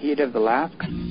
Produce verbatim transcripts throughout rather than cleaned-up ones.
heat of the last...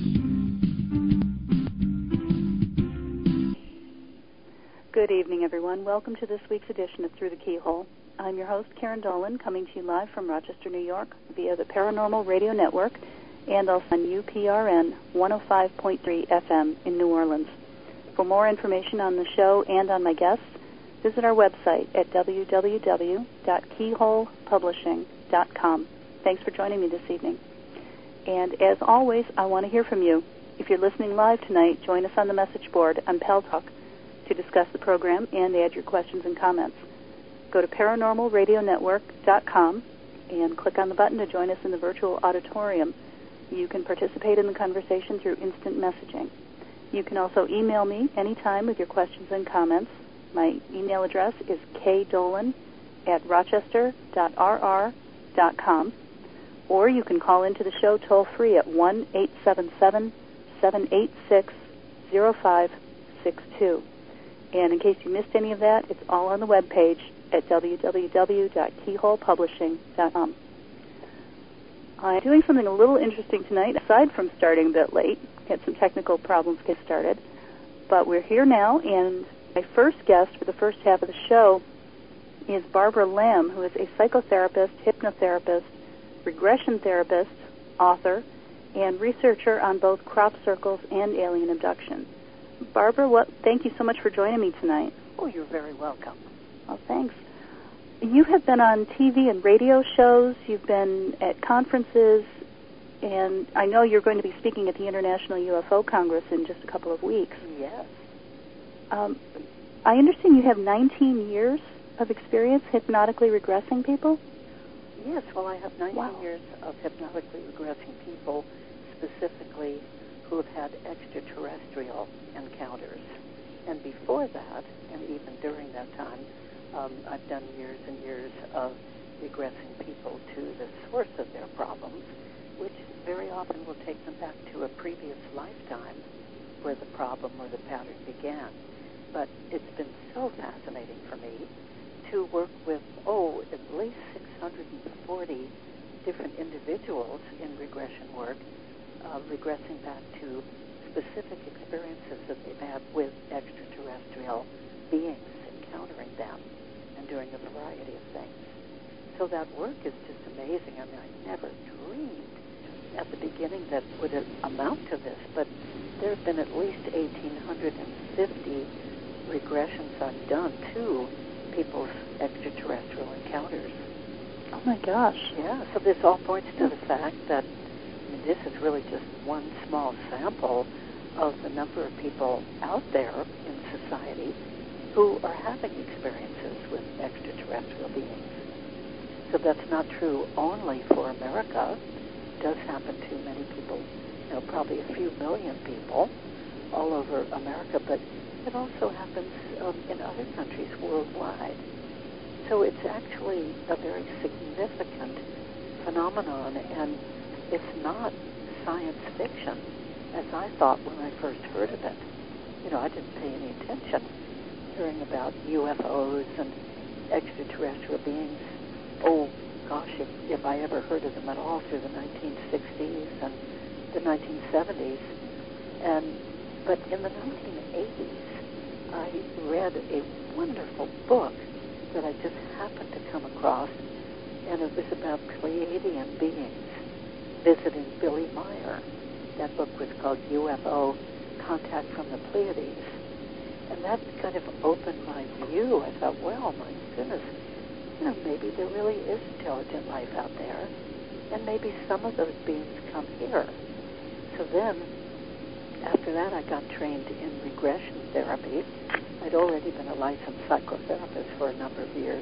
Good evening, everyone. Welcome to this week's edition of Through the Keyhole. I'm your host, Karen Dolan, coming to you live from Rochester, New York, via the Paranormal Radio Network, and also on U P R N one oh five point three F M in New Orleans. For more information on the show and on my guests, visit our website at w w w dot keyhole publishing dot com. Thanks for joining me this evening. And as always, I want to hear from you. If you're listening live tonight, join us on the message board on Pal Talk to discuss the program and add your questions and comments. Go to paranormal radio network dot com and click on the button to join us in the virtual auditorium. You can participate in the conversation through instant messaging. You can also email me anytime with your questions and comments. My email address is kdolan at rochester dot r r dot com, or you can call into the show toll-free at one eight seven seven, seven eight six, zero five six two. And in case you missed any of that, it's all on the webpage at w w w dot keyhole publishing dot com. I'm doing something a little interesting tonight, aside from starting a bit late. Had some technical problems get started. But we're here now, and my first guest for the first half of the show is Barbara Lamb, who is a psychotherapist, hypnotherapist, regression therapist, author, and researcher on both crop circles and alien abduction. Barbara, what, thank you so much for joining me tonight. Oh, you're very welcome. Well, thanks. You have been on T V and radio shows. You've been at conferences, and I know you're going to be speaking at the International U F O Congress in just a couple of weeks. Yes. Um, I understand you have nineteen years of experience hypnotically regressing people? Yes, well, I have nineteen Wow. years of hypnotically regressing people, specifically who have had extraterrestrial encounters. And before that, and even during that time, um, I've done years and years of regressing people to the source of their problems, which very often will take them back to a previous lifetime where the problem or the pattern began. But it's been so fascinating for me to work with, oh, at least six hundred forty different individuals in regression work, uh, regressing back to specific experiences that they've had with extraterrestrial beings, encountering them, and doing a variety of things. So that work is just amazing. I mean, I never dreamed at the beginning that would amount to this, but there have been at least one thousand eight hundred fifty regressions I've done to people's extraterrestrial encounters. Oh, my gosh. Yeah, so this all points to the fact that I mean, this is really just one small sample of the number of people out there in society who are having experiences with extraterrestrial beings. So that's not true only for America. It does happen to many people, you know, probably a few million people all over America, but it also happens um, in other countries worldwide. So it's actually a very significant phenomenon, and it's not science fiction, as I thought when I first heard of it. You know, I didn't pay any attention hearing about U F Os and extraterrestrial beings. Oh, gosh, if, if I ever heard of them at all through the nineteen sixties and the nineteen seventies. And, but in the nineteen eighties, I read a wonderful book that I just happened to come across, and it was about Pleiadian beings visiting Billy Meyer. That book was called U F O, Contact from the Pleiades. And that kind of opened my view. I thought, well, my goodness, you know, maybe there really is intelligent life out there, and maybe some of those beings come here. So then, after that, I got trained in regression therapy. I'd already been a licensed psychotherapist for a number of years,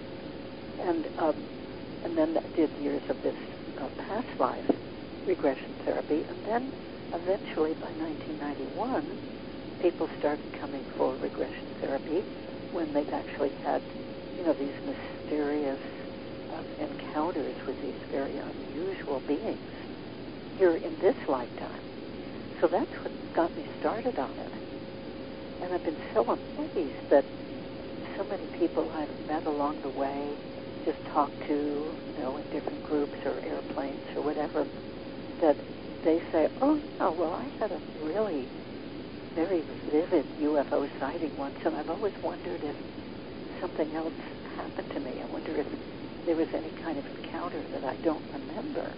and um, and then I did years of this uh, past life regression therapy, and then eventually by nineteen ninety-one, people started coming for regression therapy when they've actually had, you know, these mysterious uh, encounters with these very unusual beings here in this lifetime. So that's what got me started on it. And I've been so amazed that so many people I've met along the way, just talked to, you know, in different groups or airplanes or whatever, that they say, oh, yeah, well, I had a really very vivid U F O sighting once, and I've always wondered if something else happened to me. I wonder if there was any kind of encounter that I don't remember.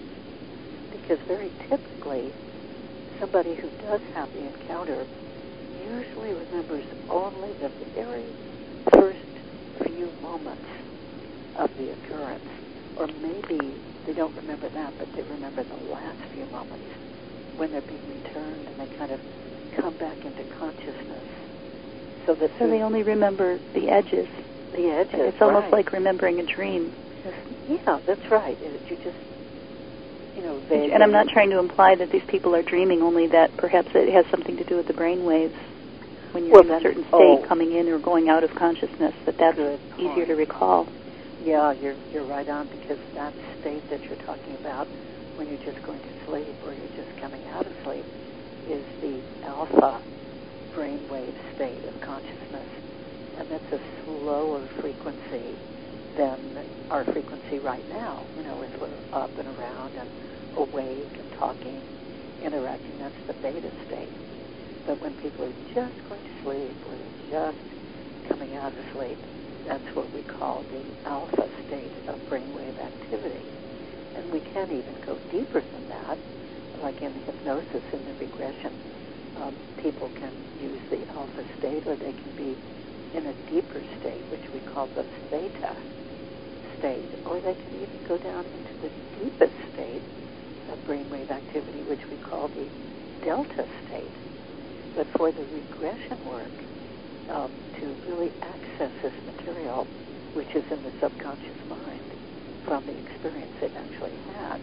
Because very typically, somebody who does have the encounter usually remembers only the very first few moments of the occurrence. Or maybe they don't remember that, but they remember the last few moments when they're being returned and they kind of come back into consciousness. So that so they only remember the edges. The edges, It's almost right. like remembering a dream. Yeah, that's right. It, you just, you know, vaguely. And I'm not trying to imply that these people are dreaming, only that perhaps it has something to do with the brain waves when you're well, in then, a certain state, oh, coming in or going out of consciousness, that that's easier to recall. Yeah, you're you're right on, because that state that you're talking about when you're just going to sleep or you're just coming out of sleep is the alpha brainwave state of consciousness. And that's a slower frequency than our frequency right now. You know, as we're up and around and awake and talking, interacting, that's the beta state. But when people are just going to sleep or they're just coming out of sleep, that's what we call the alpha state of brainwave activity. And we can even go deeper than that, like in hypnosis, in the regression. Um, people can use the alpha state, or they can be in a deeper state, which we call the theta state, or they can even go down into the deepest state of brainwave activity, which we call the delta state. But for the regression work, um, to really access this material, which is in the subconscious mind, from the experience they've actually had,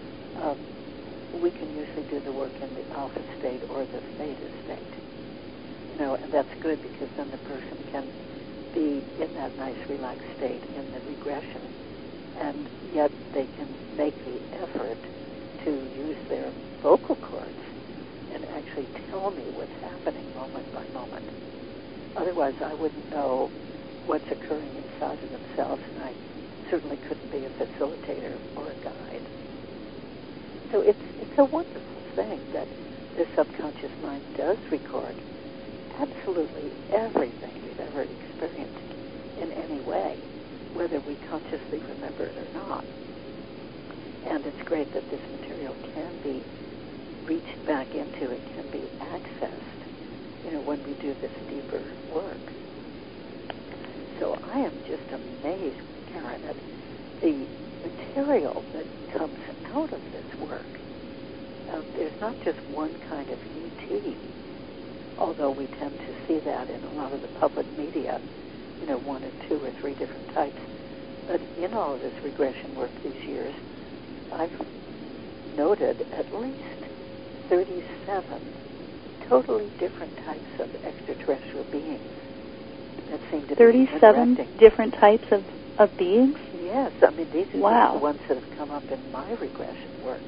um, we can usually do the work in the alpha state or the theta state. You know, and that's good, because then the person can be in that nice relaxed state in the regression, and yet they can make the effort to use their vocal cords and actually tell me what's happening moment by moment. Otherwise, I wouldn't know what's occurring inside of themselves, and I certainly couldn't be a facilitator or a guide. So it's it's a wonderful thing that the subconscious mind does record absolutely everything we've ever experienced in any way, whether we consciously remember it or not. And it's great that this material can be reached back into, it can be accessed, you know, when we do this deeper work. So I am just amazed, Karen, at the material that comes out of this work. Um, there's not just one kind of E T, although we tend to see that in a lot of the public media, you know, one or two or three different types. But in all of this regression work these years, I've noted at least thirty-seven totally different types of extraterrestrial beings that seem to thirty-seven be interacting. Different types of, of beings? Yes, I mean, these are wow. just the ones that have come up in my regression work.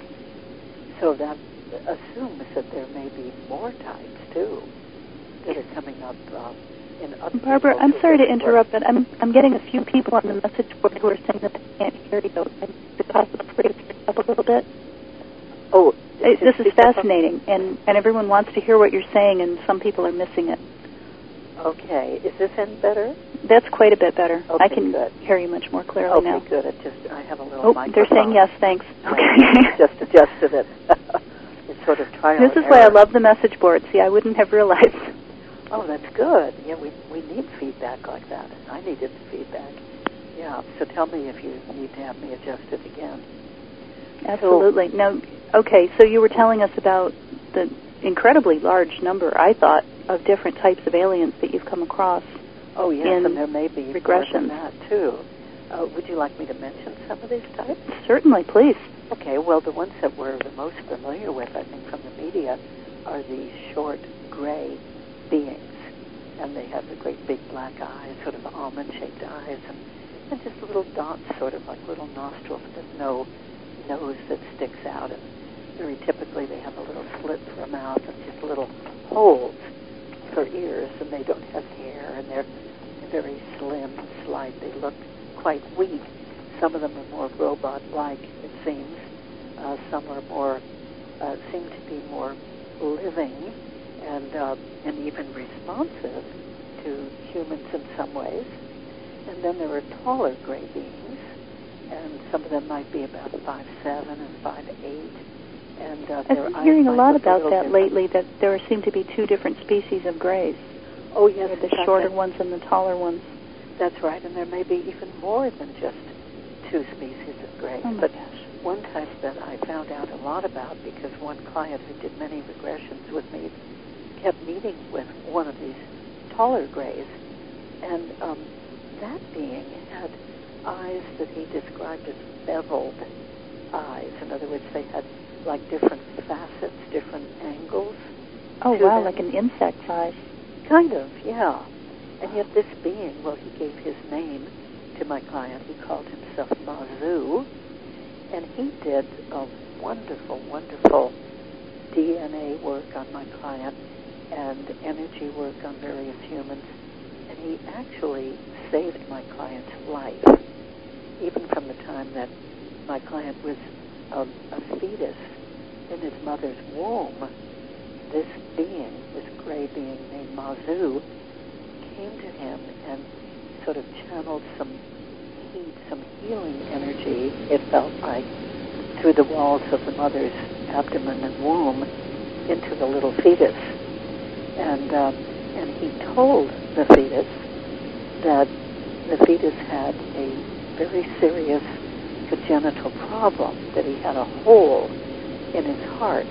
So that assumes that there may be more types, too, that are coming up um, in other Barbara, I'm sorry to interrupt, but I'm I'm getting a few people on the message board who are saying that they can't hear you. Is it possible for you to speak up a little bit? Oh, it, this is fascinating, and, and everyone wants to hear what you're saying, and some people are missing it. Okay. Is this any better? That's quite a bit better. Okay, I can good. hear you much more clearly okay, now. Okay, good. It just, I have a little oh, microphone. They're saying yes, thanks. Okay. I just adjusted it. It's sort of trial This and is error. why I love the message board. See, I wouldn't have realized. Oh, that's good. Yeah, we we need feedback like that. I needed the feedback. Yeah, so tell me if you need to have me adjust it again. Absolutely. So, now, okay, so you were telling us about the incredibly large number, I thought, of different types of aliens that you've come across. Oh, yes, in and there may be more than that, too. Uh, would you like me to mention some of these types? Certainly, please. Okay, well, the ones that we're the most familiar with, I think, from the media are the short, gray beings. And they have the great big black eyes, sort of almond-shaped eyes, and, and just little dots, sort of like little nostrils, but no nose that sticks out. And very typically they have a little slit for a mouth and just little holes for ears, and they don't have hair, and they're very slim and slight. They look quite weak. Some of them are more robot-like, it seems. Uh, some are more uh, seemed to be more living and uh, and even responsive to humans in some ways. And then there were taller gray beings, and some of them might be about five seven and five eight. And uh, I've been hearing a lot about that different. lately, that there seem to be two different species of grays. Oh, yes. The shorter ones and the taller ones. That's right, and there may be even more than just two species of grays. Oh, my but gosh. One type that I found out a lot about, because one client who did many regressions with me kept meeting with one of these taller grays, and um, that being had eyes that he described as beveled eyes. In other words, they had like different facets, different angles. Oh, wow, them. like an insect's eyes. Kind of, yeah. And yet this being, well, he gave his name to my client. He called himself Mazu. And he did a wonderful, wonderful D N A work on my client and energy work on various humans. And he actually saved my client's life, even from the time that my client was a, a fetus in his mother's womb. This being, this gray being named Mazu, came to him and sort of channeled some heat, some healing energy, it felt like, through the walls of the mother's abdomen and womb into the little fetus. And uh, and he told the fetus that the fetus had a very serious congenital problem, that he had a hole in his heart,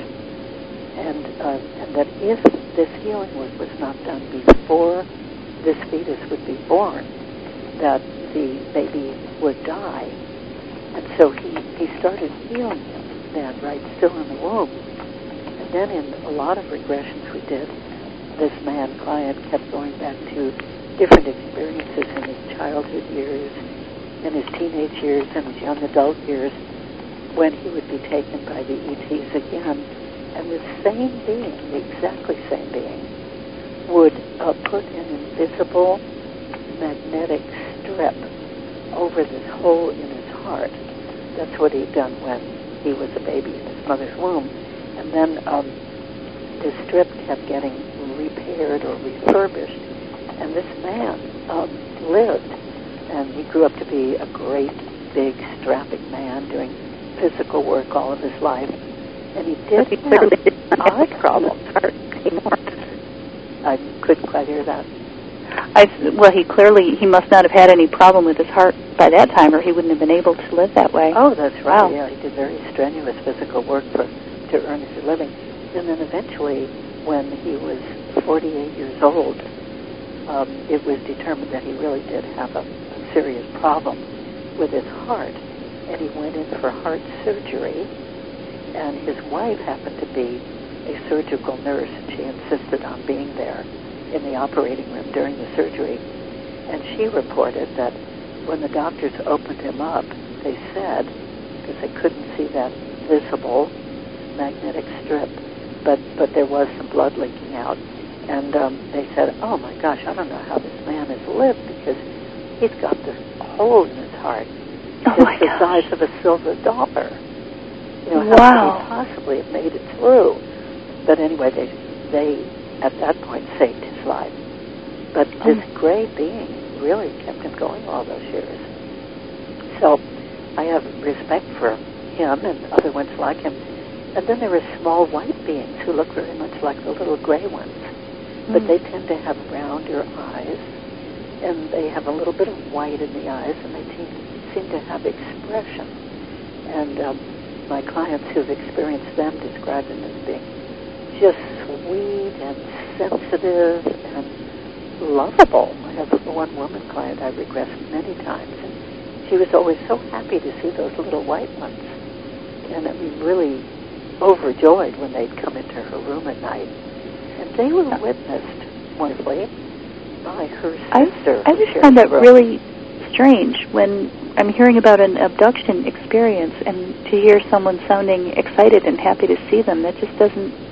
and uh, and that if this healing work was not done before this fetus would be born, that the baby would die. And so he, he started healing him then, right, still in the womb. And then in a lot of regressions we did, this man client kept going back to different experiences in his childhood years, in his teenage years, and his young adult years, when he would be taken by the E Ts again. And the same being, the exactly same being, would uh, put an invisible magnetic strip over this hole in his heart. That's what he'd done when he was a baby in his mother's womb. And then um, this strip kept getting repaired or refurbished. And this man um, lived, and he grew up to be a great, big, strapping man doing physical work all of his life. And he did have eye problems. I couldn't quite hear that. I, well, he clearly, he must not have had any problem with his heart by that time, or he wouldn't have been able to live that way. Oh, that's right. Wow. Yeah, he did very strenuous physical work for to earn his living. And then eventually, when he was forty-eight years old, um, it was determined that he really did have a, a serious problem with his heart. And he went in for heart surgery, and his wife happened to be a surgical nurse, and she insisted on being there in the operating room during the surgery. And she reported that when the doctors opened him up, they said, because they couldn't see that visible magnetic strip, but, but there was some blood leaking out. And um, they said, oh my gosh, I don't know how this man has lived, because he's got this hole in his heart. Oh it's my the gosh. size of a silver dollar. You know, how wow. could he possibly have made it through? But anyway, they, they at that point saved his life. But this oh. gray being really kept him going all those years. So I have respect for him and other ones like him. And then there are small white beings who look very much like the little gray ones. Mm. But they tend to have rounder eyes, and they have a little bit of white in the eyes, and they seem, seem to have expression. And um, my clients who've experienced them describe them as being just sweet and sensitive and lovable. I have one woman client I regressed many times, and she was always so happy to see those little white ones. And I mean, really overjoyed when they'd come into her room at night. And they were witnessed wonderfully by her sister. I, I just find that really strange when I'm hearing about an abduction experience, and to hear someone sounding excited and happy to see them, that just doesn't...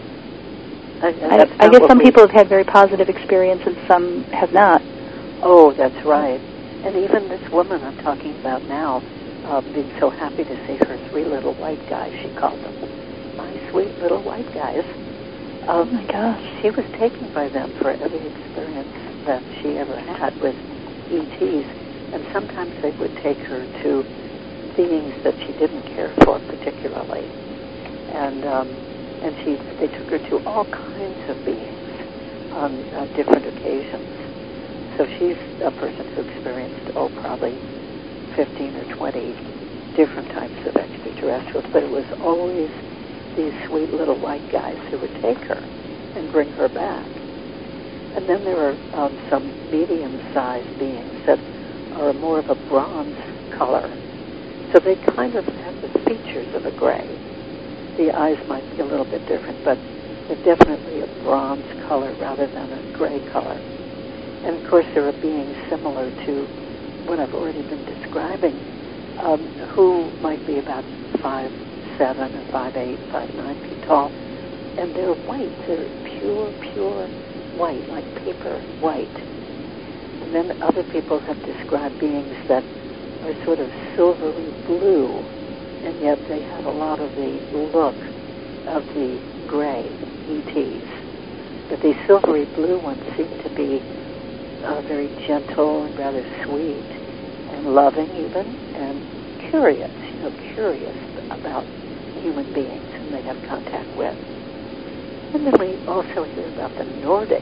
I, I guess some people have had very positive experience and some have not. Oh, that's right. And even this woman I'm talking about now, uh, being so happy to see her three little white guys, she called them, my sweet little white guys. Um, oh my gosh. She was taken by them for every experience that she ever had with E Ts, and sometimes they would take her to beings that she didn't care for particularly, and um, and she they took her to all kinds of beings on uh, different occasions. So she's a person who experienced oh probably fifteen or twenty different types of extraterrestrials, but it was always these sweet little white guys who would take her and bring her back. And then there are um, some medium-sized beings that are more of a bronze color. So they kind of have the features of a gray. The eyes might be a little bit different, but they're definitely a bronze color rather than a gray color. And of course there are beings similar to what I've already been describing, um, who might be about five seven or five eight, five nine feet tall, and they're white. They're pure, pure white, like paper white. And then other people have described beings that are sort of silvery blue, and yet they have a lot of the look of the gray E Ts. But these silvery blue ones seem to be uh, very gentle and rather sweet and loving even, and curious, you know, curious about human beings whom they have contact with. And then we also hear about the Nordic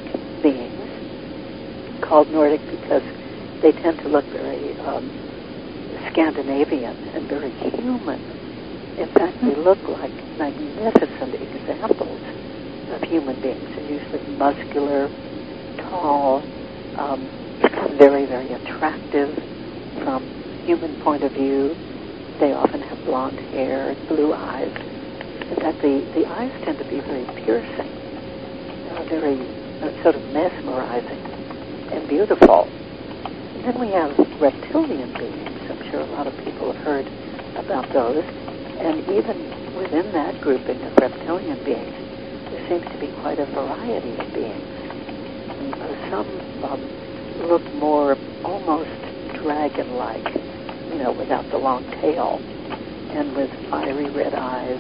beings, called Nordic because they tend to look very um, Scandinavian and very human. In fact, they look like magnificent examples of human beings. They're usually muscular, tall, um, very, very attractive from human point of view. They often have blonde hair and blue eyes. In fact, the, the eyes tend to be very piercing, uh, very uh, sort of mesmerizing and beautiful. And then we have reptilian beings. I'm sure a lot of people have heard about those. And even within that grouping of reptilian beings, there seems to be quite a variety of beings. And, uh, some um, look more almost dragon-like, you know, without the long tail, and with fiery red eyes,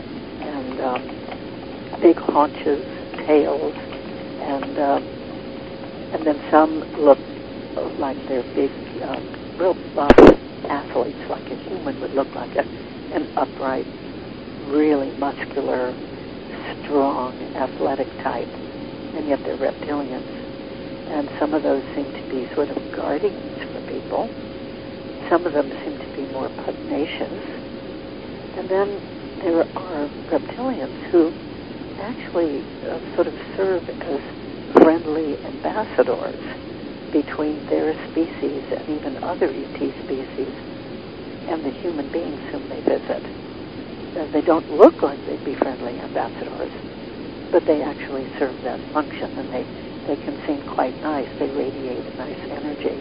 and um, big haunches, tails, and um, and then some look like they're big, uh, real buff athletes, like a human would look like, a, an upright, really muscular, strong, athletic type, and yet they're reptilians. And some of those seem to be sort of guardians for people. Some of them seem to be more pugnacious. And then there are reptilians who actually uh, sort of serve as friendly ambassadors between their species and even other E T species and the human beings whom they visit. Uh, they don't look like they'd be friendly ambassadors, but they actually serve that function, and they, they can seem quite nice. They radiate a nice energy.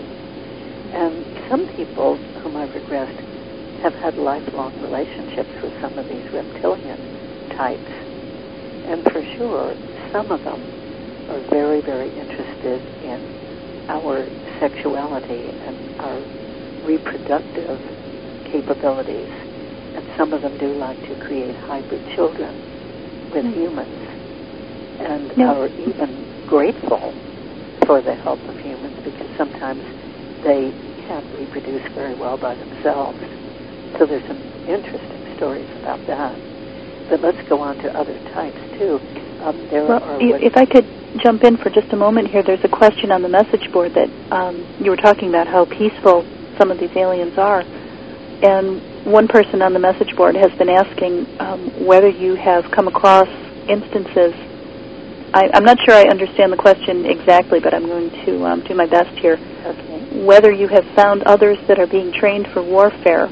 And some people whom I've regressed have had lifelong relationships with some of these reptilian types. And for sure, some of them are very, very interested in our sexuality and our reproductive capabilities. And some of them do like to create hybrid children with mm. humans, and no. are even grateful for the help of humans, because sometimes they can't reproduce very well by themselves. So there's some interesting stories about that. But let's go on to other types, too. Um, there well, are if, if I could jump in for just a moment here, there's a question on the message board that um, you were talking about how peaceful some of these aliens are. And one person on the message board has been asking um, whether you have come across instances. I, I'm not sure I understand the question exactly, but I'm going to um, do my best here. Okay. Whether you have found others that are being trained for warfare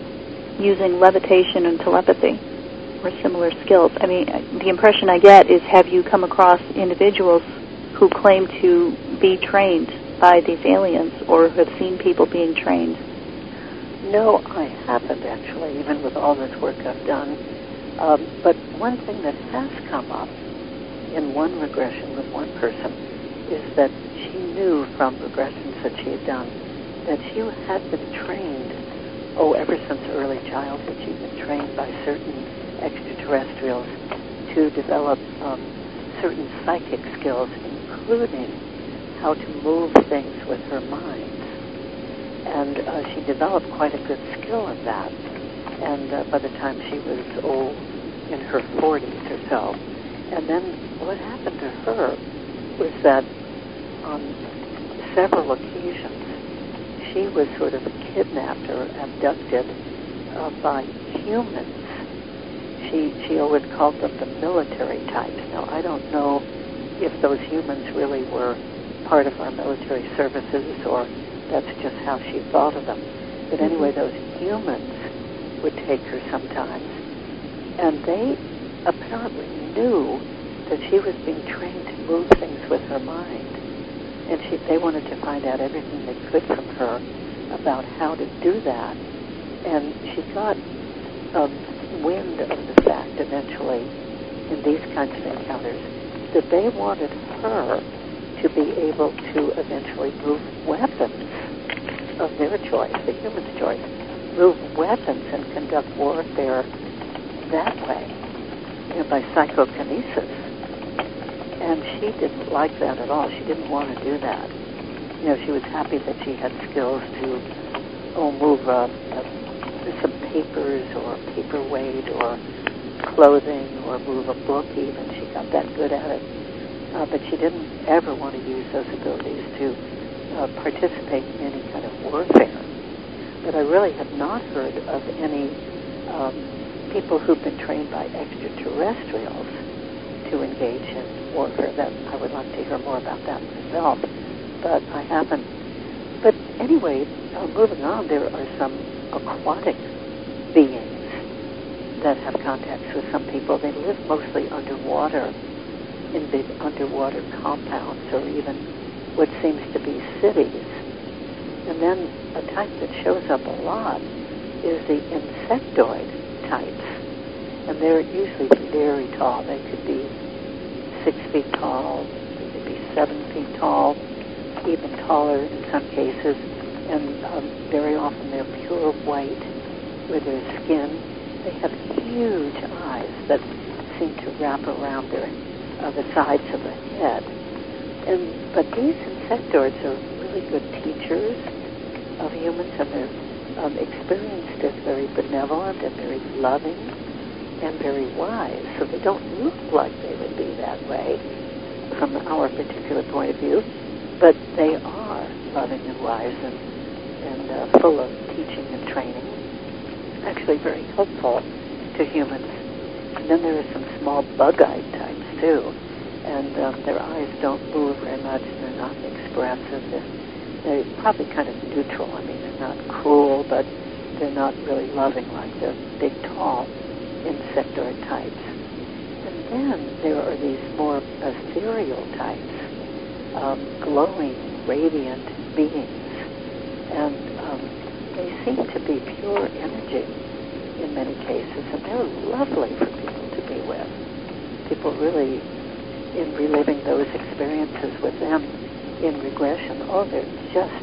using levitation and telepathy or similar skills. I mean, the impression I get is, have you come across individuals who claim to be trained by these aliens or have seen people being trained? No, I haven't, actually, even with all this work I've done. Um, but one thing that has come up in one regression with one person is that she knew from regressions that she had done that she had been trained, oh, ever since early childhood, she'd been trained by certain extraterrestrials extraterrestrials to develop um, certain psychic skills, including how to move things with her mind. And uh, she developed quite a good skill in that. And uh, by the time she was, oh, in her forties or so. And then what happened to her was that on several occasions, she was sort of kidnapped or abducted uh, by humans. She she always called them the military types. Now, I don't know if those humans really were part of our military services or that's just how she thought of them. But anyway, those humans would take her sometimes, and they apparently knew that she was being trained to move things with her mind. And she, they wanted to find out everything they could from her about how to do that. And she got um, wind of the fact eventually in these kinds of encounters that they wanted her to be able to eventually move weapons of their choice, the human's choice, move weapons and conduct warfare that way, you know, by psychokinesis. And she didn't like that at all. She didn't want to do that. You know, she was happy that she had skills to, oh, move uh, uh, some papers or a paperweight or clothing or move a book even. She got that good at it. Uh, but she didn't ever want to use those abilities to uh, participate in any kind of warfare. But I really have not heard of any um, people who've been trained by extraterrestrials to engage in warfare. That I would like to hear more about that myself, but I haven't. But anyway, uh, moving on, there are some aquatic beings that have contacts with some people. They live mostly underwater, in big underwater compounds, or even what seems to be cities. And then a type that shows up a lot is the insectoid types. And they're usually very tall. They could be six feet tall, they could be seven feet tall, even taller in some cases. And um, very often they're pure white with their skin. They have huge eyes that seem to wrap around their uh, the sides of the head. And but these insectoids are really good teachers of humans, and they're um, experienced as very benevolent and very loving and very wise. So they don't look like they would be that way from our particular point of view, but they are loving and wise and, and uh, full of teaching and training, actually very helpful to humans. And then there are some small bug-eyed types too, and um, their eyes don't move very much, and they're not expressive. They're, they're probably kind of neutral. I mean, they're not cruel, but they're not really loving like the big, tall insectoid types. And then there are these more ethereal types, um, glowing, radiant beings, and um, they seem to be pure energy in many cases, and they're lovely for people to be with. People really, in reliving those experiences with them in regression, oh, they're just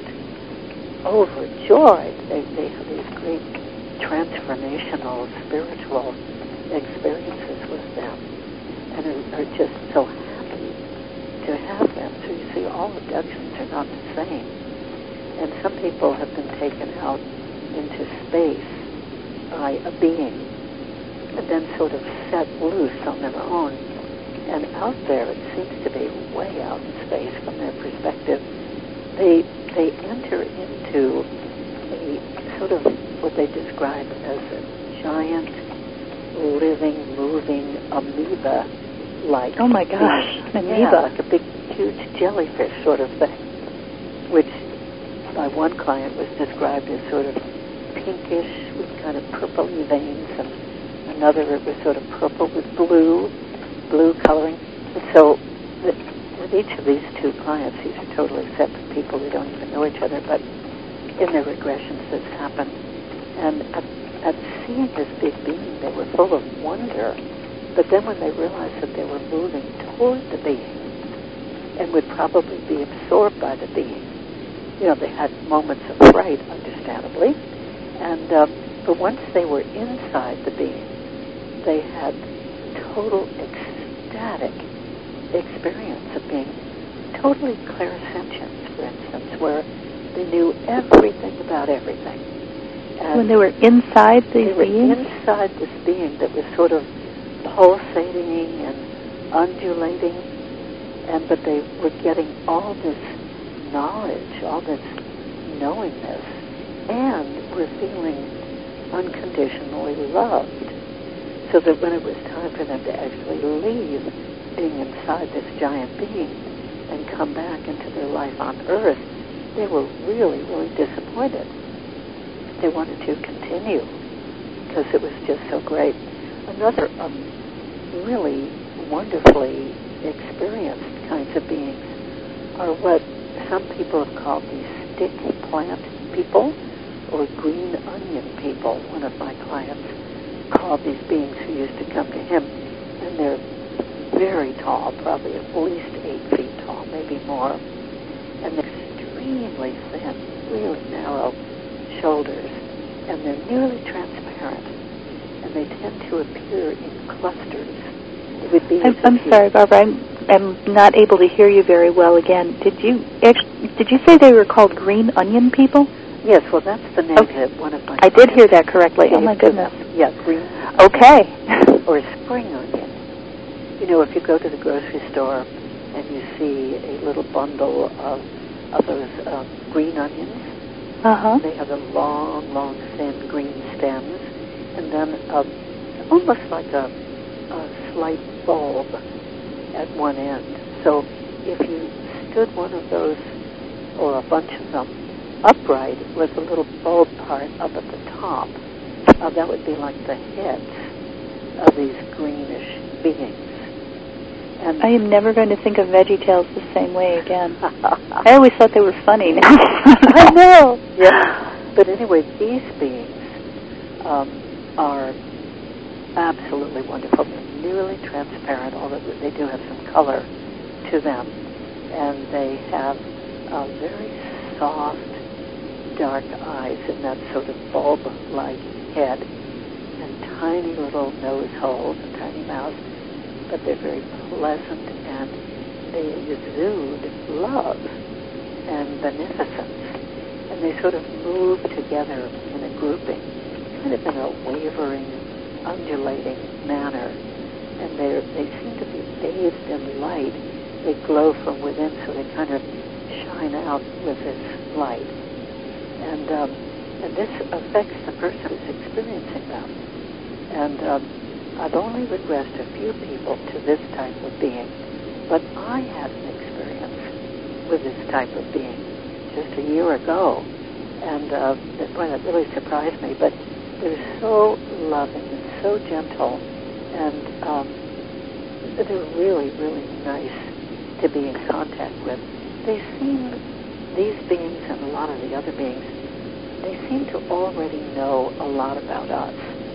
overjoyed. They, they have these great transformational spiritual experiences with them and are, are just so happy to have them. So you see, all abductions are not the same. And some people have been taken out into space by a being and then sort of set loose on their own. And out there, it seems to be way out in space from their perspective. They they enter into a sort of what they describe as a giant, living, moving amoeba-like. Oh my gosh, an amoeba. Yeah, like a big, huge jellyfish sort of thing, which by one client was described as sort of pinkish with kind of purpley veins, and another it was sort of purple with blue, blue coloring. And so the, with each of these two clients, these are totally separate people. They don't even know each other, but in their regressions this happened. And at, at seeing this big being, they were full of wonder. But then when they realized that they were moving toward the being and would probably be absorbed by the being, you know, they had moments of fright, understandably. And um, but once they were inside the being, they had total ecstatic experience of being totally clairsentient, for instance, where they knew everything about everything. And when they were inside these they were beings? inside this being that was sort of pulsating and undulating, and but they were getting all this knowledge, all this knowingness, and were feeling unconditionally loved. So that when it was time for them to actually leave being inside this giant being and come back into their life on Earth, they were really, really disappointed. They wanted to continue because it was just so great. Another um, really wonderfully experienced kinds of beings are what some people have called the stick plant people or green onion people. One of my clients called these beings who used to come to him, and they're very tall, probably at least eight feet tall, maybe more, and they're extremely thin, really narrow shoulders, and they're nearly transparent, and they tend to appear in clusters. It would be I'm, I'm sorry, Barbara, I'm, I'm not able to hear you very well again. Did you actually, did you say they were called green onion people? Yes, well, that's the name okay. that one of my I did hear that correctly. Oh, my goodness. Yeah, green Okay. or spring onion. You know, if you go to the grocery store and you see a little bundle of, of those um, green onions, uh-huh. they have the long, long, thin green stems, and then a, almost like a, a slight bulb at one end. So if you stood one of those, or a bunch of them, upright with a little bulb part up at the top, uh, that would be like the heads of these greenish beings. And I am never going to think of VeggieTales the same way again. I always thought they were funny. I know. Yeah. But anyway, these beings um, are absolutely wonderful. They're nearly transparent, although they do have some color to them. And they have a very soft, dark eyes and that sort of bulb-like head and tiny little nose holes and tiny mouths. But they're very pleasant, and they exude love and beneficence, and they sort of move together in a grouping, kind of in a wavering, undulating manner, and they they seem to be bathed in light. They glow from within, so they kind of shine out with this light, and um, and this affects the person who's experiencing them, and um, I've only regressed a few people to this type of being, but I had an experience with this type of being just a year ago, and uh, that, well, it really surprised me, but they're so loving and so gentle, and um, they're really, really nice to be in contact with. They seem, these beings and a lot of the other beings, they seem to already know a lot about us.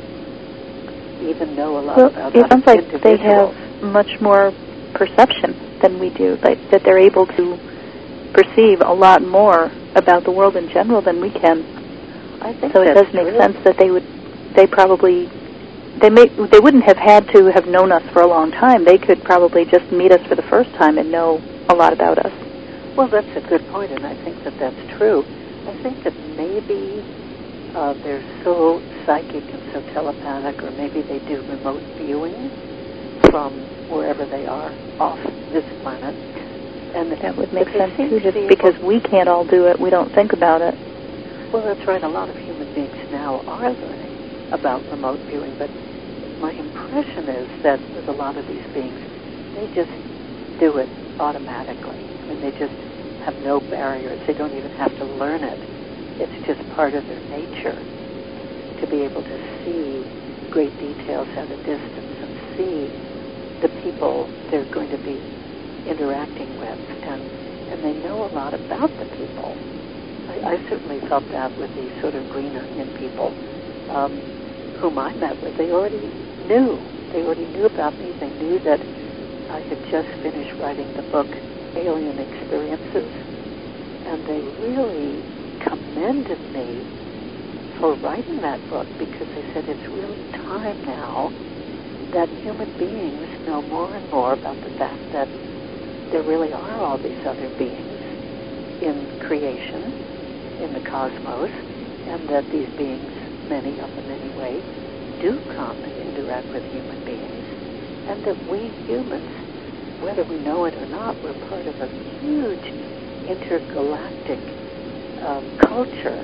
Even know a lot well, about it sounds like they individuals. have much more perception than we do, like that they're able to perceive a lot more about the world in general than we can. I think so it that's does make true. sense that they would, they probably, they may, they wouldn't have had to have known us for a long time. They could probably just meet us for the first time and know a lot about us. Well, that's a good point, and I think that that's true. I think that maybe uh, they're so psychic and so telepathic, or maybe they do remote viewing from wherever they are off this planet. And that would make sense seem too, to just be because able, we can't all do it, we don't think about it. Well, that's right. A lot of human beings now are learning about remote viewing, but my impression is that with a lot of these beings, they just do it automatically. I mean, they just have no barriers. They don't even have to learn it. It's just part of their nature to be able to see great details at a distance and see the people they're going to be interacting with, and and they know a lot about the people. I, I certainly felt that with these sort of green onion people um, whom I met with. They already knew. They already knew about me. They knew that I had just finished writing the book Alien Experiences, and they really commended me for writing that book, because they said it's really time now that human beings know more and more about the fact that there really are all these other beings in creation, in the cosmos, and that these beings, many of them anyway, do come and interact with human beings, and that we humans, whether we know it or not, we're part of a huge intergalactic um, culture.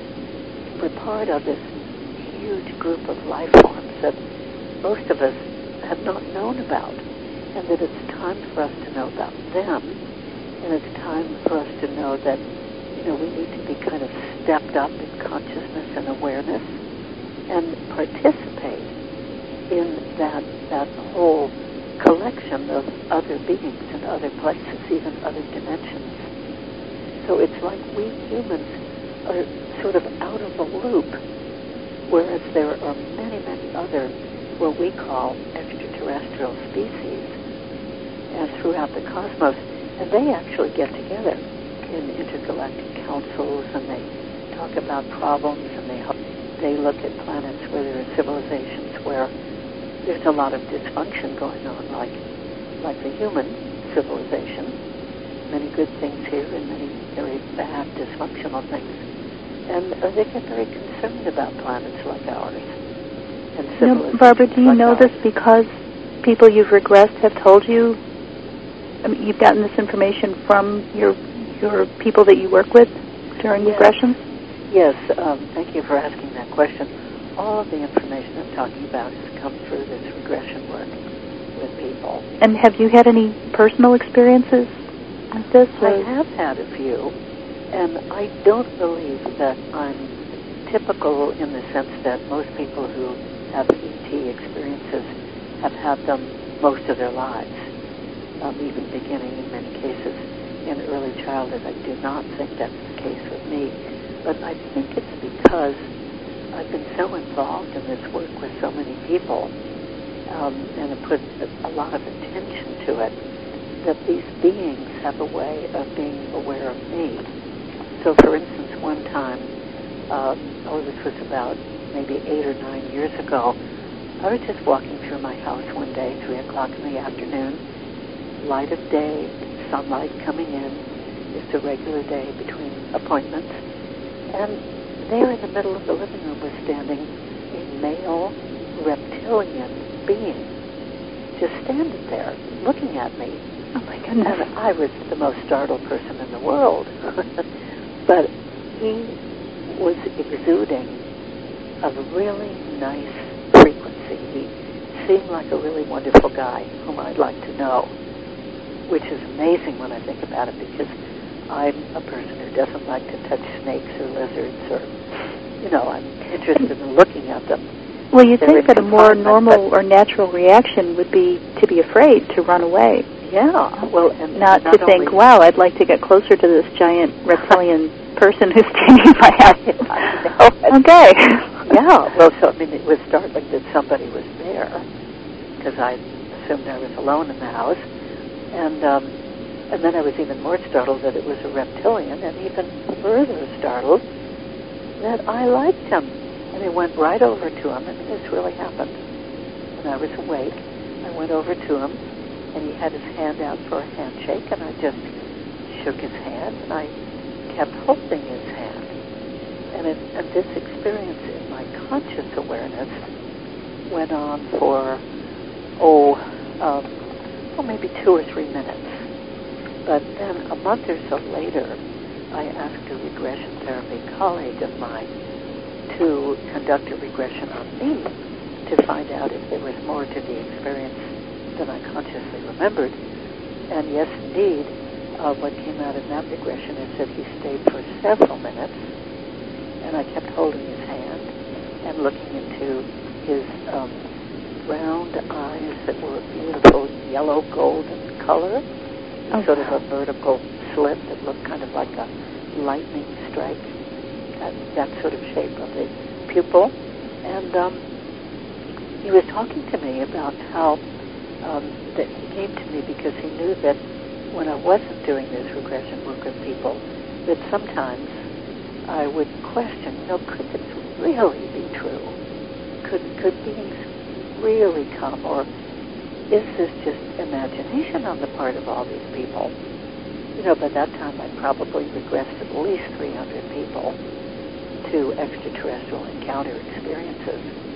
We're part of this huge group of life forms that most of us have not known about, and that it's time for us to know about them, and it's time for us to know that, you know, we need to be kind of stepped up in consciousness and awareness and participate in that that whole collection of other beings and other places, even other dimensions. So it's like we humans are sort of out of the loop, whereas there are many, many other what we call extraterrestrial species and throughout the cosmos, and they actually get together in intergalactic councils, and they talk about problems, and they help, they look at planets where there are civilizations where there's a lot of dysfunction going on, like like the human civilization. Many good things here and many very bad, dysfunctional things. And uh, they get very concerned about planets like ours. And now, Barbara, do you like know ours. this because people you've regressed have told you? I mean, you've gotten this information from your your people that you work with during yes. regressions? Yes. Um, thank you for asking that question. All of the information I'm talking about has come through this regression work with people. And have you had any personal experiences with this? I have had a few, and I don't believe that I'm typical in the sense that most people who have E T experiences have had them most of their lives, um, even beginning in many cases in early childhood. I do not think that's the case with me, but I think it's because I've been so involved in this work with so many people, um, and have put a lot of attention to it, that these beings have a way of being aware of me. So, for instance, one time, um, oh, this was about maybe eight or nine years ago, I was just walking through my house one day, three o'clock in the afternoon, light of day, sunlight coming in. It's a regular day between appointments, and there in the middle of the living room was standing a male reptilian being, just standing there, looking at me. Oh, my goodness. And I was the most startled person in the world. But he was exuding a really nice frequency. He seemed like a really wonderful guy whom I'd like to know, which is amazing when I think about it, because I'm a person who doesn't like to touch snakes or lizards, or, you know, I'm interested in looking at them. Well, you'd think that a more normal or natural reaction would be to be afraid, to run away. Yeah, well, and not, not to think, only, wow, I'd like to get closer to this giant reptilian person who's standing in my house. Okay. Yeah, well, so, I mean, it was startling that somebody was there, because I assumed I was alone in the house, and um, and then I was even more startled that it was a reptilian, and even further startled that I liked him. And I went right over to him, and this really happened. When I was awake, I went over to him, and he had his hand out for a handshake, and I just shook his hand, and I kept holding his hand. And, it, and this experience in my conscious awareness went on for, oh, um, well, maybe two or three minutes. But then a month or so later, I asked a regression therapy colleague of mine to conduct a regression on me to find out if there was more to the experience than I consciously remembered. And yes, indeed, uh, what came out in that regression is that he stayed for several minutes, and I kept holding his hand and looking into his um, round eyes that were a beautiful yellow golden color, oh, sort wow. of a vertical slit that looked kind of like a lightning strike, that, that sort of shape of the pupil. And um, he was talking to me about how um, that he came to me because he knew that when I wasn't doing this regression work with people, that sometimes I would question, you know, could this really be true? Could could beings really come, or is this just imagination on the part of all these people? You know, by that time I probably regressed at least three hundred people to extraterrestrial encounter experiences.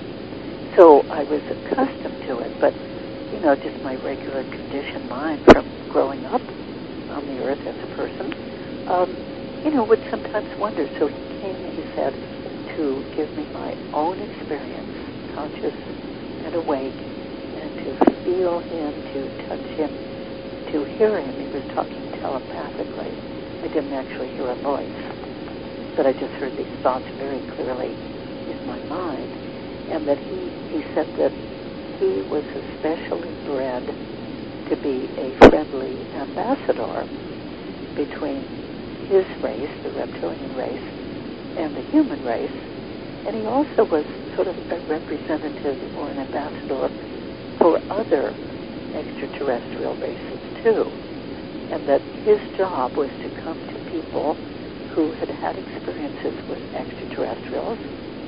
So I was accustomed to it, but, you know, just my regular conditioned mind from growing up on the earth as a person, um, you know, would sometimes wonder. So he came, he said, to give me my own experience, conscious and awake, and to feel him, to touch him, to hear him. He was talking telepathically. I didn't actually hear a voice, but I just heard these thoughts very clearly in my mind. And that he, he said that he was especially bred to be a friendly ambassador between his race, the reptilian race, and the human race. And he also was sort of a representative or an ambassador for other extraterrestrial races too. And that his job was to come to people who had had experiences with extraterrestrials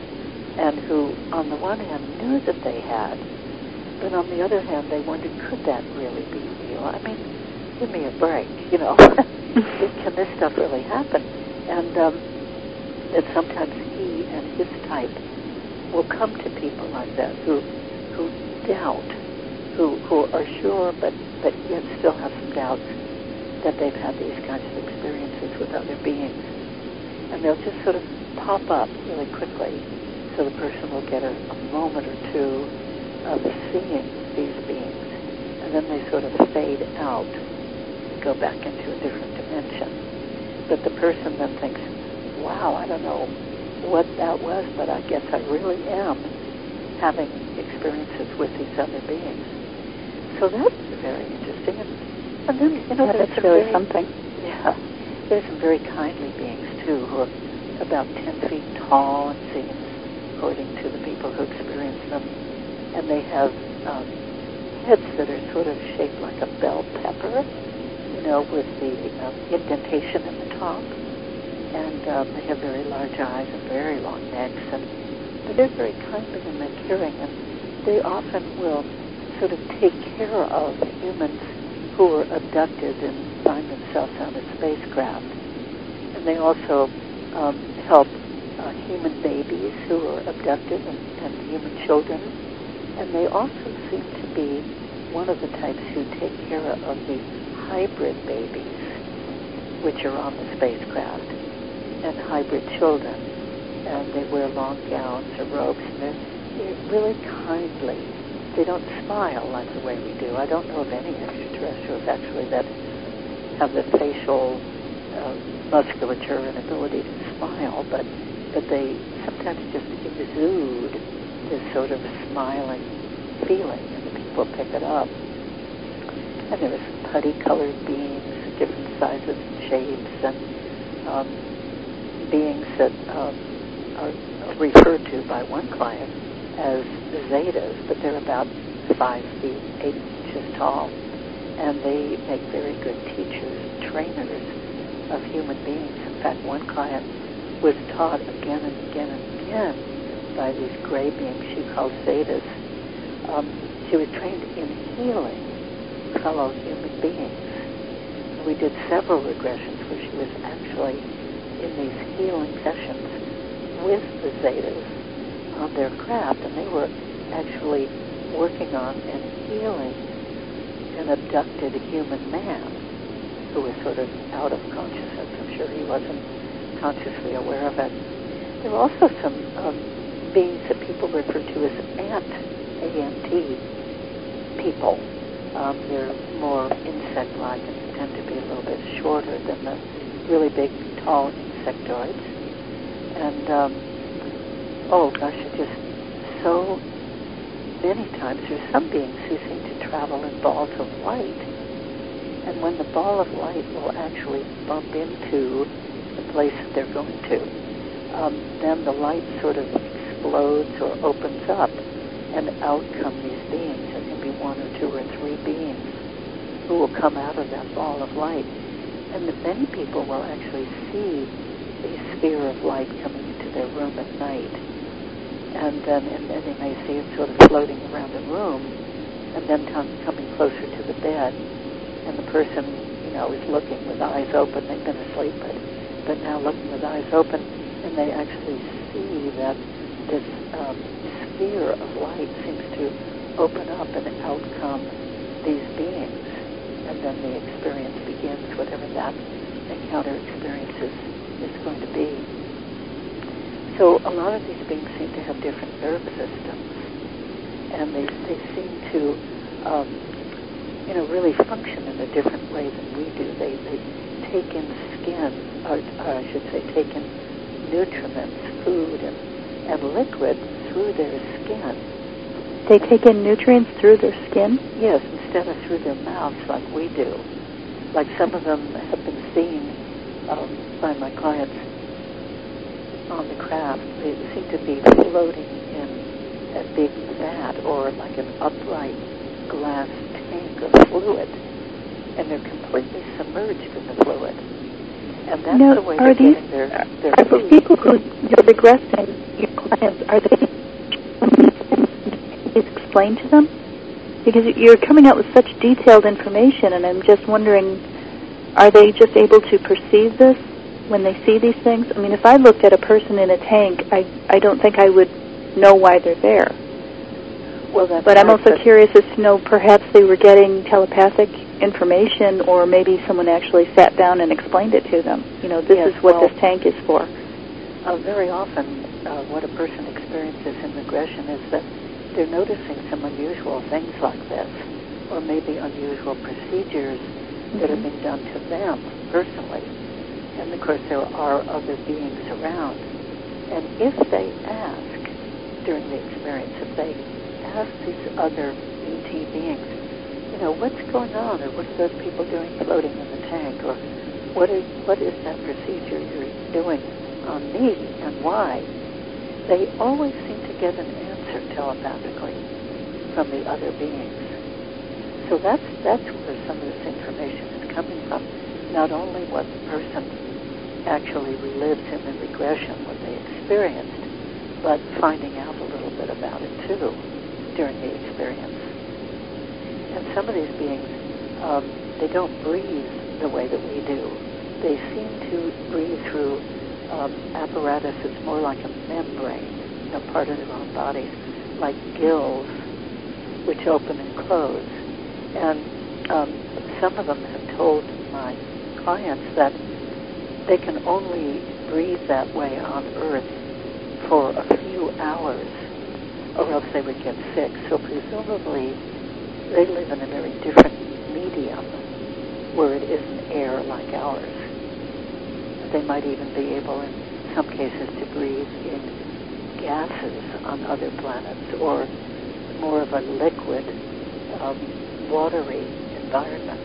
and who, on the one hand, knew that they had, but on the other hand, they wondered, could that really be real? I mean, give me a break, you know. Can this stuff really happen? And um, that sometimes he and his type will come to people like that who who doubt, who who are sure, but, but yet still have some doubts that they've had these kinds of experiences with other beings. And they'll just sort of pop up really quickly, so the person will get a, a moment or two of seeing these beings, and then they sort of fade out, go back into a different dimension. But the person then thinks, wow, I don't know what that was, but I guess I really am having experiences with these other beings. So that's very interesting. And, and then, you know, yeah, there's that's some really very, something. Yeah, there's some very kindly beings, too, who are about ten feet tall, it seems, according to the people who experience them. And they have um, heads that are sort of shaped like a bell pepper, you know, with the um, indentation at the top. And um, they have very large eyes and very long necks. And but they're very kindly and they're caring. And they often will sort of take care of humans who are abducted and find themselves on a spacecraft. And they also um, help uh, human babies who are abducted and, and human children. And they also seem to be one of the types who take care of the hybrid babies, which are on the spacecraft, and hybrid children. And they wear long gowns or robes, and they're, they're really kindly. They don't smile like the way we do. I don't know of any extraterrestrials, actually, that have the facial uh, musculature and ability to smile, but, but they sometimes just exude this sort of smiling feeling, and the people pick it up. And there are some putty-colored beings, different sizes and shapes, and um, beings that um, are, are referred to by one client as zetas, but they're about five feet, eight inches tall. And they make very good teachers, trainers of human beings. In fact, one client was taught again and again and again by these gray beings she calls zetas. Um, she was trained in healing fellow human beings. And we did several regressions where she was actually in these healing sessions with the zetas on their craft, and they were actually working on and healing an abducted human man who was sort of out of consciousness. I'm sure he wasn't consciously aware of it. There were also some um, beings that people refer to as ant, A N T, people. Um, they're more insect-like and tend to be a little bit shorter than the really big, tall insectoids. And, um, oh gosh, it just so many times there's some beings who seem to travel in balls of light. And when the ball of light will actually bump into the place that they're going to, um, then the light sort of explodes or opens up, and out come these beings. There can be one or two or three beings who will come out of that ball of light. And that many people will actually see a sphere of light coming into their room at night. and then and, and they may see it sort of floating around the room, and then t- coming closer to the bed, and the person, you know, is looking with eyes open. They've been asleep, but, but now looking with eyes open, and they actually see that this um, sphere of light seems to open up and out come these beings, and then the experience begins, whatever that encounter experience is, is going to be. So a lot of these beings seem to have different nerve systems, and they, they seem to, um, you know, really function in a different way than we do. They, they take in skin, or, or I should say take in nutriments, food, and, and liquid through their skin. They take in nutrients through their skin? Yes, instead of through their mouths like we do. Like some of them have been seen um, by my clients on the craft. They seem to be floating in a big vat or like an upright glass tank of fluid, and they're completely submerged in the fluid. And that's now, the way are they're these, getting their, their are food. the people who you're regressing, your clients, are they explained to them? Because you're coming out with such detailed information, and I'm just wondering, are they just able to perceive this when they see these things? I mean, if I looked at a person in a tank, I, I don't think I would know why they're there. Well, that's but I'm right, also but curious as to know perhaps they were getting telepathic information, or maybe someone actually sat down and explained it to them. You know, this yes, is what well, this tank is for. Uh, very often, uh, what a person experiences in regression is that they're noticing some unusual things like this, or maybe unusual procedures mm-hmm. that are being done to them personally. And of course, there are other beings around. And if they ask during the experience, if they ask these other E T beings, you know, what's going on, or what are those people doing floating in the tank, or what is what is that procedure you're doing on me, and why? They always seem to get an answer telepathically from the other beings. So that's that's where some of this information is coming from. Not only what the person actually relives in the regression, what they experienced, but finding out a little bit about it too during the experience. And some of these beings, um, they don't breathe the way that we do. They seem to breathe through um, apparatus that's more like a membrane, you know, part of their own bodies, like gills, which open and close. And um, some of them have told my clients that they can only breathe that way on Earth for a few hours, or else they would get sick. So presumably, they live in a very different medium where it isn't air like ours. They might even be able, in some cases, to breathe in gases on other planets, or more of a liquid, um, watery environment.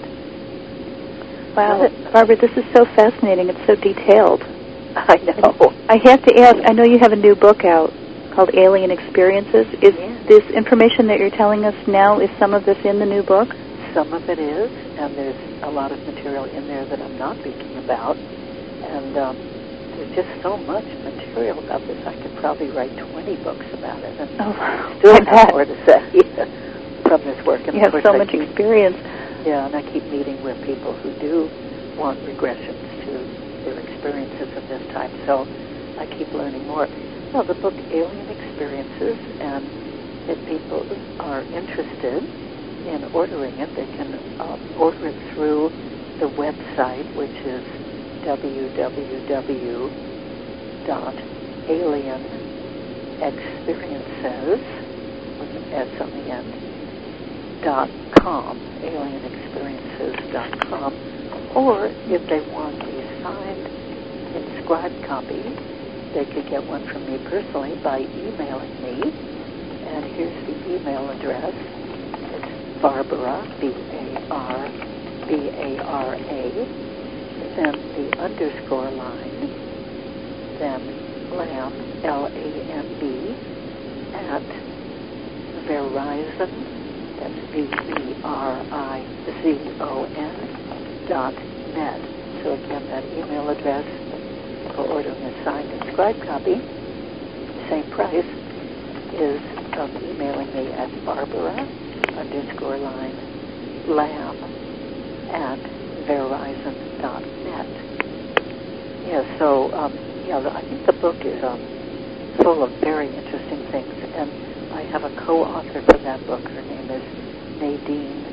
Wow, Barbara, this is so fascinating. It's so detailed. I know. I have to ask, I know you have a new book out called Alien Experiences. Is yes. this information that you're telling us now, is some of this in the new book? Some of it is, and there's a lot of material in there that I'm not speaking about. And um, there's just so much material about this. I could probably write twenty books about it, and oh, still I have bet. more to say from this work. And you of have course so I much keep, experience. Yeah, and I keep meeting with people who do want regressions to their experiences of this type, so I keep learning more. Well, the book Alien Experiences, and if people are interested in ordering it, they can um, order it through the website, which is w w w dot alien experiences with an S on the end, dot com, alien experiences dot com. Or if they want a signed, inscribed copy, they could get one from me personally by emailing me. And here's the email address. It's Barbara, B A R B A R A, then the underscore line, then Lamb, L A M B, at Verizon, that's V E R I Z O N, dot net. So again, that email address for ordering a signed inscribed copy, same price, is um, emailing me at Barbara underscore line lamb at verizon dot net. Yeah, so um, yeah, I think the book is um, full of very interesting things, and I have a co-author for that book. Her name is Nadine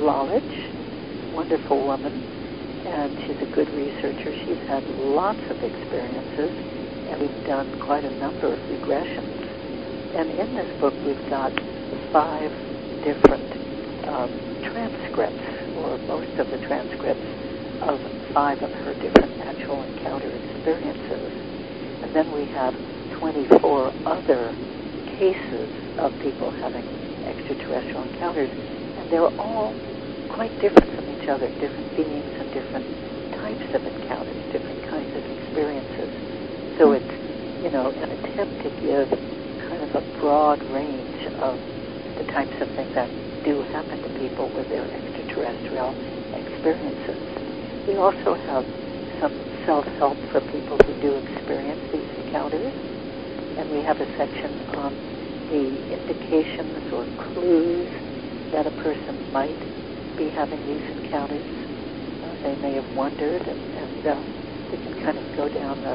Lalich, wonderful woman, and she's a good researcher. She's had lots of experiences, and we've done quite a number of regressions. And in this book, we've got five different um, transcripts, or most of the transcripts of five of her different actual encounter experiences. And then we have twenty-four other cases of people having extraterrestrial encounters, and they're all quite different from each other, different beings and different types of encounters, different kinds of experiences. So it's, you know, an attempt to give kind of a broad range of the types of things that do happen to people with their extraterrestrial experiences. We also have some self-help for people who do experience these encounters, and we have a section on the indications or clues that a person might be having these encounters. Uh, they may have wondered, and, and uh, we can kind of go down the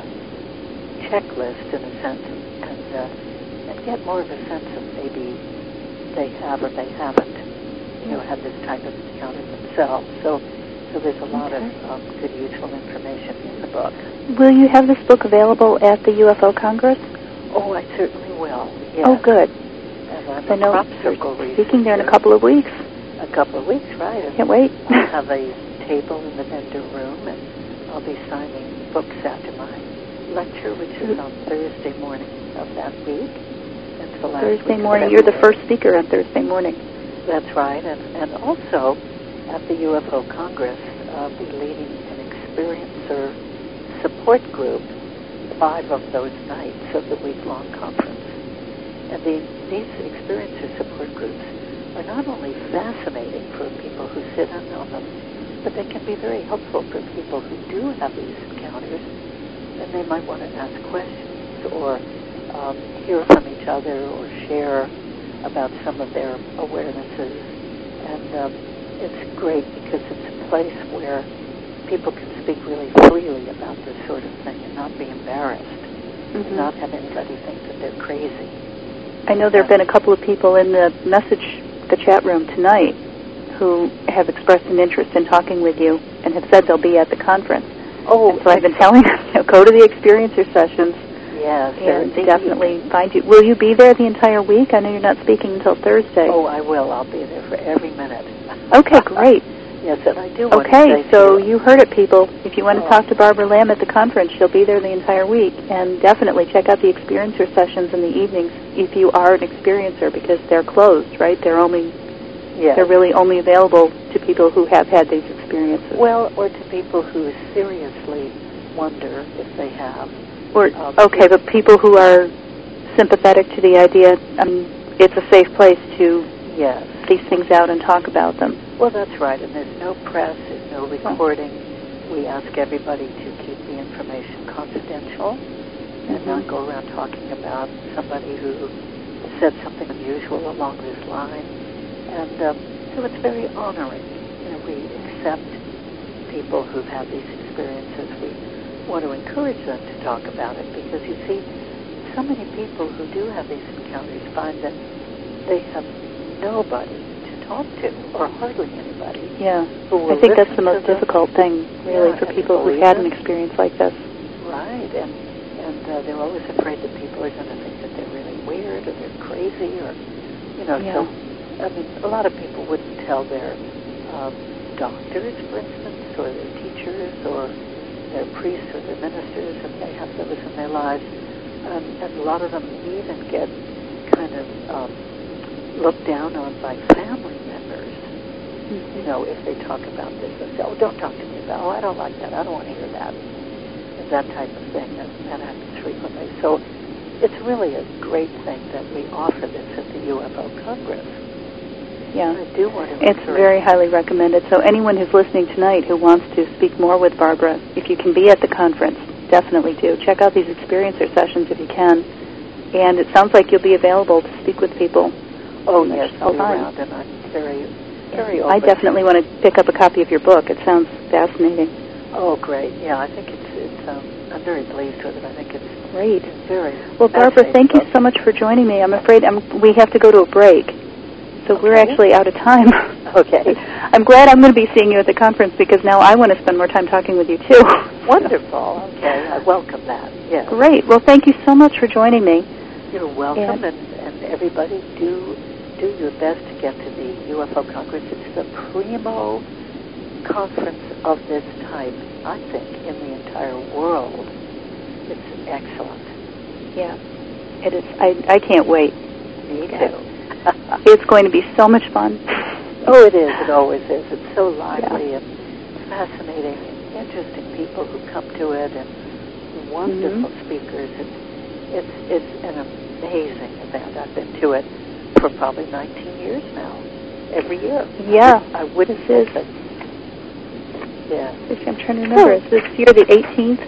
checklist in a sense, and and, uh, and get more of a sense of maybe they have or they haven't, you know, had this type of encounter themselves. So, so there's a lot okay. of um, good, useful information in the book. Will you have this book available at the U F O Congress? Oh, I certainly will. Yes. Oh, good. And I'm I a know crop you're circle speaking there in a couple of weeks. A couple of weeks, right. And can't wait. I'll have a table in the vendor room, and I'll be signing books after my lecture, which is on Thursday morning of that week. It's the last Thursday week morning. You're the first speaker on Thursday morning. That's right. And, and also, at the U F O Congress, I'll be leading an experiencer support group five of those nights of the week-long conference. And the, these experiencer support groups are not only fascinating for people who sit in on them, but they can be very helpful for people who do have these encounters, and they might want to ask questions or um, hear from each other or share about some of their awarenesses. And um, it's great because it's a place where people can speak really freely about this sort of thing and not be embarrassed, mm-hmm. and not have anybody think that they're crazy. I know there have been a couple of people in the message, the chat room tonight, who have expressed an interest in talking with you and have said they'll be at the conference. Oh, and so I've been telling them, you know, go to the experiencer sessions. Yes, and definitely find you. Will you be there the entire week? I know you're not speaking until Thursday. Oh, I will. I'll be there for every minute. Okay, great. Yes, and I do want okay, to say so you, you heard it, people. If you want oh. to talk to Barbara Lamb at the conference, she'll be there the entire week. And definitely check out the experiencer sessions in the evenings if you are an experiencer, because they're closed, right? They're only, yes. they're really only available to people who have had these experiences. Well, or to people who seriously wonder if they have. Or um, okay, but people who are sympathetic to the idea, um, it's a safe place to yes. these things out and talk about them. Well, that's right, and there's no press, there's no recording. We ask everybody to keep the information confidential and mm-hmm. not go around talking about somebody who said something unusual along this line. And um, so it's very honoring. You know, we accept people who've had these experiences. We want to encourage them to talk about it, because you see, so many people who do have these encounters find that they have nobody to talk to, or hardly anybody. Yeah, who will I think that's the most them. difficult thing, really, yeah, for people who've had an experience like this. Right, and and uh, they're always afraid that people are going to think that they're really weird, or they're crazy, or, you know, yeah. so, I mean, a lot of people wouldn't tell their um, doctors, for instance, or their teachers, or their priests or their ministers, if they have those in their lives. Um, and a lot of them even get kind of um, looked down on by family members. Mm-hmm. You know, if they talk about this, they say, oh, don't talk to me about, oh, I don't like that, I don't want to hear that. And that type of thing, that, that happens frequently. So it's really a great thing that we offer this at the U F O Congress. Yeah, I do want to it's encourage. very highly recommended. So anyone who's listening tonight who wants to speak more with Barbara, if you can be at the conference, definitely do. Check out these experiencer sessions if you can. and it sounds like you'll be available to speak with people. Oh, yes, I'll be around, and I'm very, very open. I definitely want to pick up a copy of your book. It sounds fascinating. Oh, great. Yeah, I think it's, it's um, I'm very pleased with it. I think it's great. Very well, Barbara, thank you so much for joining me. I'm afraid I'm, we have to go to a break, so okay. We're actually out of time. Okay. I'm glad I'm going to be seeing you at the conference because now I want to spend more time talking with you, too. Wonderful. Okay, I welcome that. Yes. Great. Well, thank you so much for joining me. You're welcome, and, and, and everybody do do your best to get to the U F O Congress. It's the primo conference of this type, I think, in the entire world. It's excellent. Yeah, it is. I, I can't wait. Me yeah. too. It's going to be so much fun. Oh, it is. It always is. It's so lively yeah. and fascinating and interesting people who come to it and wonderful mm-hmm. speakers. It's, it's, it's an amazing event. I've been to it for probably nineteen years now, every year. Yeah. I wouldn't say it. Yeah. I'm trying to remember. Is this year the eighteenth?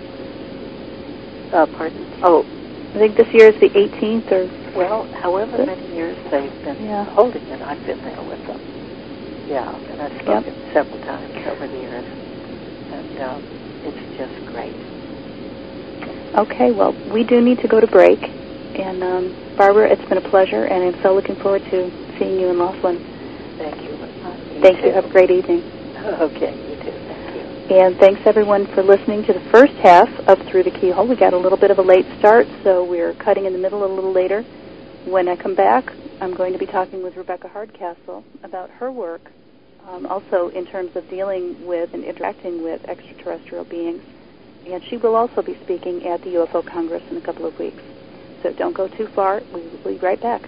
Uh, pardon? Oh. I think this year is the eighteenth, or... Well, however many years they've been yeah. holding it, I've been there with them. Yeah, and I've spoken yep. several times over the years. And um, it's just great. Okay, well, we do need to go to break. And, um, Barbara, it's been a pleasure, and I'm so looking forward to seeing you in Laughlin. Thank you. Uh, Thank too. you. Have a great evening. Okay, you too. Thank you. And thanks, everyone, for listening to the first half of Through the Keyhole. We got a little bit of a late start, so we're cutting in the middle a little later. When I come back, I'm going to be talking with Rebecca Hardcastle about her work, um, also in terms of dealing with and interacting with extraterrestrial beings. And she will also be speaking at the U F O Congress in a couple of weeks. So don't go too far. We will be right back.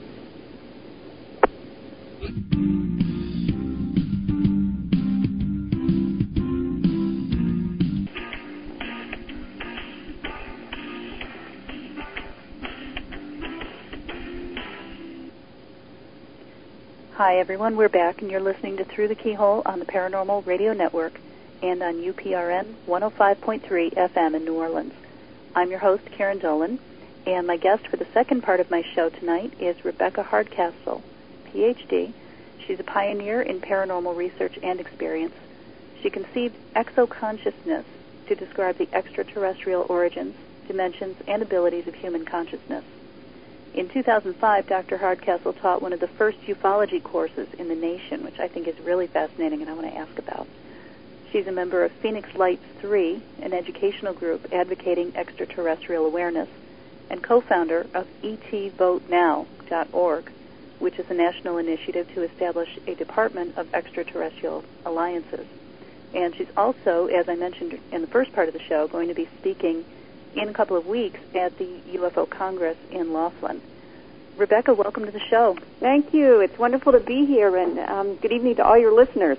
Hi, everyone. We're back, and you're listening to Through the Keyhole on the Paranormal Radio Network and on U P R N one oh five point three F M in New Orleans. I'm your host, Karen Dolan, and my guest for the second part of my show tonight is Rebecca Hardcastle, P H D. She's a pioneer in paranormal research and experience. She conceived exoconsciousness to describe the extraterrestrial origins, dimensions, and abilities of human consciousness. In two thousand five, Doctor Hardcastle taught one of the first ufology courses in the nation, which I think is really fascinating and I want to ask about. She's a member of Phoenix Lights three, an educational group advocating extraterrestrial awareness, and co-founder of E T vote now dot org, which is a national initiative to establish a Department of Extraterrestrial Alliances. And she's also, as I mentioned in the first part of the show, going to be speaking in a couple of weeks at the U F O Congress in Laughlin. Rebecca, welcome to the show. Thank you. It's wonderful to be here, and um, good evening to all your listeners.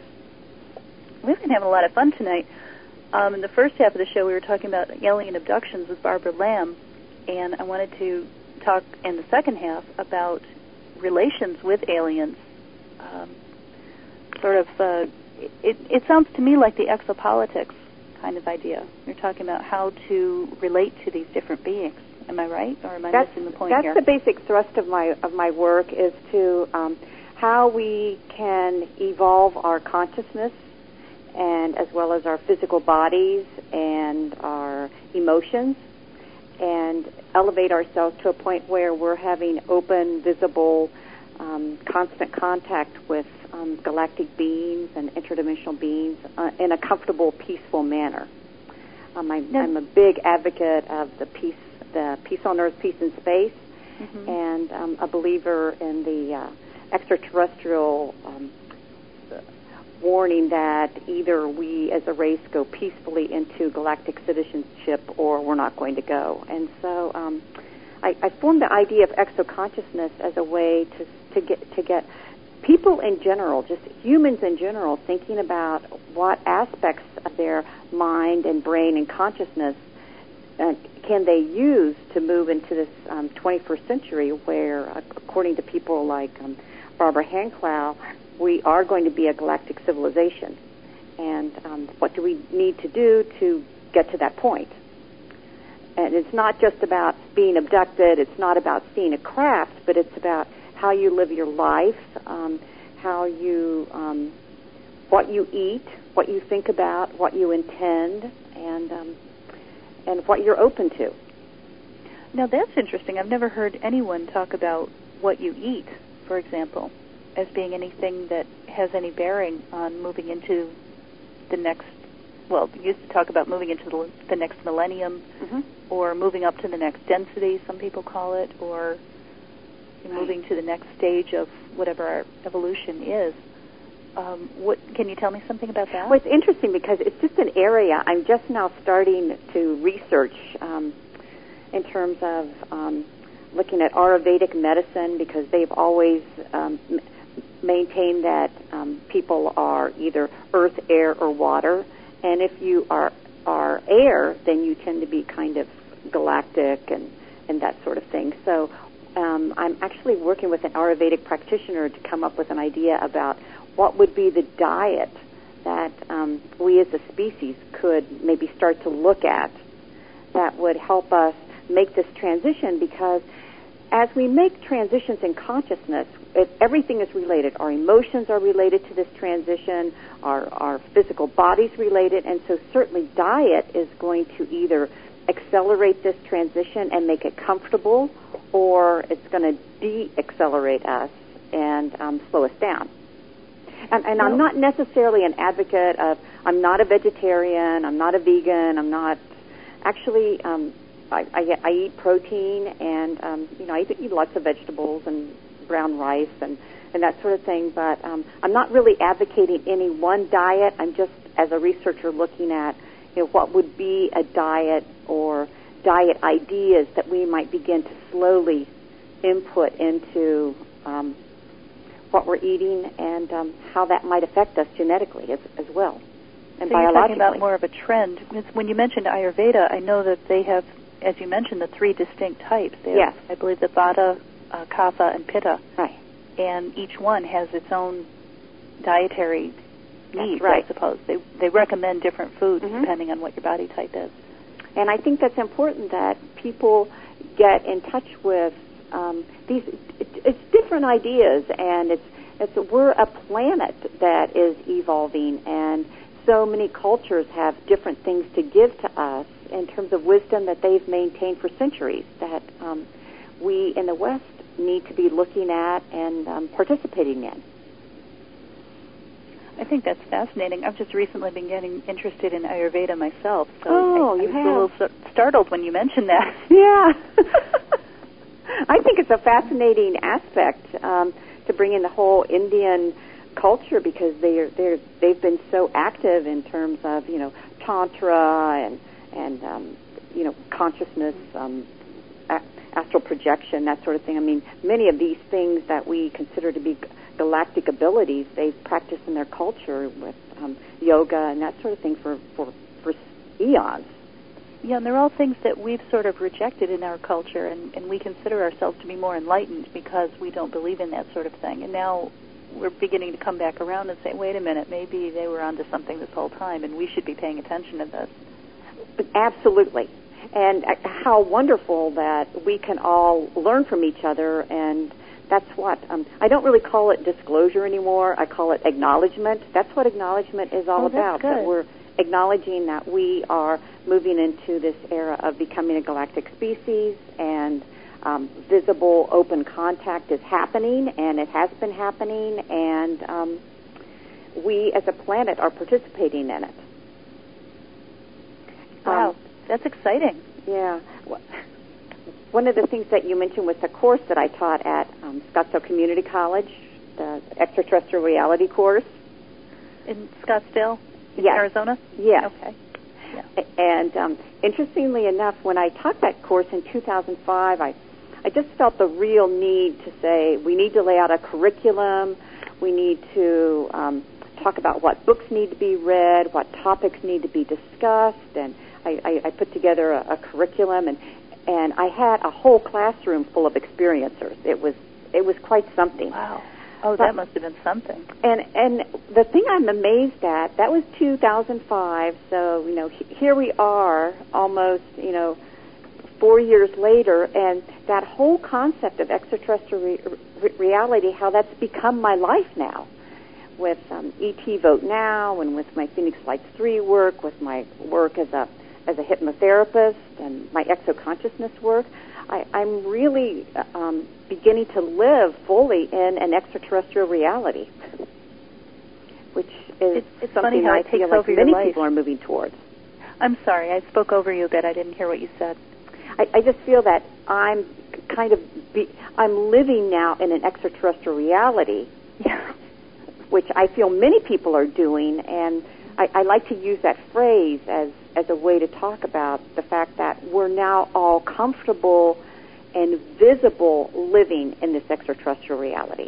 We've been having a lot of fun tonight. Um, in the first half of the show, we were talking about alien abductions with Barbara Lamb, and I wanted to talk in the second half about relations with aliens. Um, sort of, uh, it, it sounds to me like the exopolitics kind of idea. You're talking about how to relate to these different beings. Am I right, or am I that's, missing the point that's here? That's the basic thrust of my of my work, is to um, how we can evolve our consciousness, and as well as our physical bodies and our emotions, and elevate ourselves to a point where we're having open, visible, um, constant contact with um, galactic beings and interdimensional beings uh, in a comfortable, peaceful manner. Um, I, no. I'm a big advocate of the peace, the peace on earth, peace in space, mm-hmm. and um, a believer in the uh, extraterrestrial um, warning that either we as a race go peacefully into galactic citizenship or we're not going to go. And so um, I, I formed the idea of exoconsciousness as a way to to get to get people in general, just humans in general, thinking about what aspects of their mind and brain and consciousness uh, can they use to move into this um, twenty-first century where, uh, according to people like um, Barbara Hanclow, we are going to be a galactic civilization. And um, what do we need to do to get to that point? and it's not just about being abducted. It's not about seeing a craft, but it's about how you live your life, um, how you, um, what you eat, what you think about, what you intend, and um, and what you're open to. Now that's interesting. I've never heard anyone talk about what you eat, for example, as being anything that has any bearing on moving into the next, well, we used to talk about moving into the, the next millennium, mm-hmm. or moving up to the next density, some people call it, or right. moving to the next stage of whatever our evolution is. Um, what can you tell me something about that? Well, it's interesting because it's just an area I'm just now starting to research um, in terms of um, looking at Ayurvedic medicine, because they've always um, m- maintained that um, people are either earth, air, or water. And if you are are air, then you tend to be kind of galactic and, and that sort of thing. So um, I'm actually working with an Ayurvedic practitioner to come up with an idea about what would be the diet that um, we as a species could maybe start to look at that would help us make this transition, because as we make transitions in consciousness, it, everything is related. Our emotions are related to this transition, our, our physical body's related, and so certainly diet is going to either accelerate this transition and make it comfortable, or it's going to de-accelerate us and um, slow us down. And, and I'm not necessarily an advocate of, I'm not a vegetarian, I'm not a vegan, I'm not, actually, um, I, I, I eat protein, and, um, you know, I eat lots of vegetables and brown rice and, and that sort of thing, but um, I'm not really advocating any one diet. I'm just, as a researcher, looking at, you know, what would be a diet or diet ideas that we might begin to slowly input into um, what we're eating, and um, how that might affect us genetically as, as well, and so biologically. You're talking about more of a trend. When you mentioned Ayurveda, I know that they have, as you mentioned, the three distinct types. They yes. have, I believe, the Vata, uh, Kapha, and Pitta. Right. And each one has its own dietary needs, right. I suppose. They they recommend different foods mm-hmm. depending on what your body type is. And I think that's important that people get in touch with um, these. It, it's different ideas, and it's it's we're a planet that is evolving, and so many cultures have different things to give to us in terms of wisdom that they've maintained for centuries, that um, we in the West need to be looking at and um, participating in. I think that's fascinating. I've just recently been getting interested in Ayurveda myself, so oh, I, you I was have. a little st- startled when you mentioned that. Yeah. I think it's a fascinating aspect um, to bring in the whole Indian culture, because they're they're they've been so active in terms of, you know, tantra and and um, you know, consciousness, um, a- astral projection, that sort of thing. I mean, many of these things that we consider to be galactic abilities, they've practiced in their culture with um, yoga and that sort of thing for, for for eons. Yeah, and they're all things that we've sort of rejected in our culture, and, and we consider ourselves to be more enlightened because we don't believe in that sort of thing. And now we're beginning to come back around and say, wait a minute, maybe they were onto something this whole time, and we should be paying attention to this. Absolutely. And uh, how wonderful that we can all learn from each other, and that's what. Um, I don't really call it disclosure anymore. I call it acknowledgement. That's what acknowledgement is all oh, about, that's good. that we're acknowledging that we are moving into this era of becoming a galactic species, and um, visible open contact is happening, and it has been happening, and um, we as a planet are participating in it. Wow, Um, that's exciting. Yeah. One of the things that you mentioned was the course that I taught at um, Scottsdale Community College, the extraterrestrial reality course. In Scottsdale, in yes. Arizona? Yes. Okay. Yeah. And um, interestingly enough, when I taught that course in two thousand five, I, I just felt the real need to say we need to lay out a curriculum. We need to um, talk about what books need to be read, what topics need to be discussed, and I, I, I put together a, a curriculum, and and I had a whole classroom full of experiencers. It was it was quite something. Wow. Oh, but, that must have been something. And and the thing I'm amazed at, that was two thousand five, so, you know, he, here we are almost, you know, four years later, and that whole concept of extraterrestrial re- re- reality, how that's become my life now, with um, E T Vote Now, and with my Phoenix Lights three work, with my work as a as a hypnotherapist, and my exoconsciousness work. I, I'm really um, beginning to live fully in an extraterrestrial reality, which is it's, it's something funny how I it feel takes like over many your life. people are moving towards. I'm sorry, I spoke over you a bit. I didn't hear what you said. I, I just feel that I'm kind of be, I'm living now in an extraterrestrial reality, yeah. which I feel many people are doing, and I, I like to use that phrase as, as a way to talk about the fact that we're now all comfortable and visible living in this extraterrestrial reality.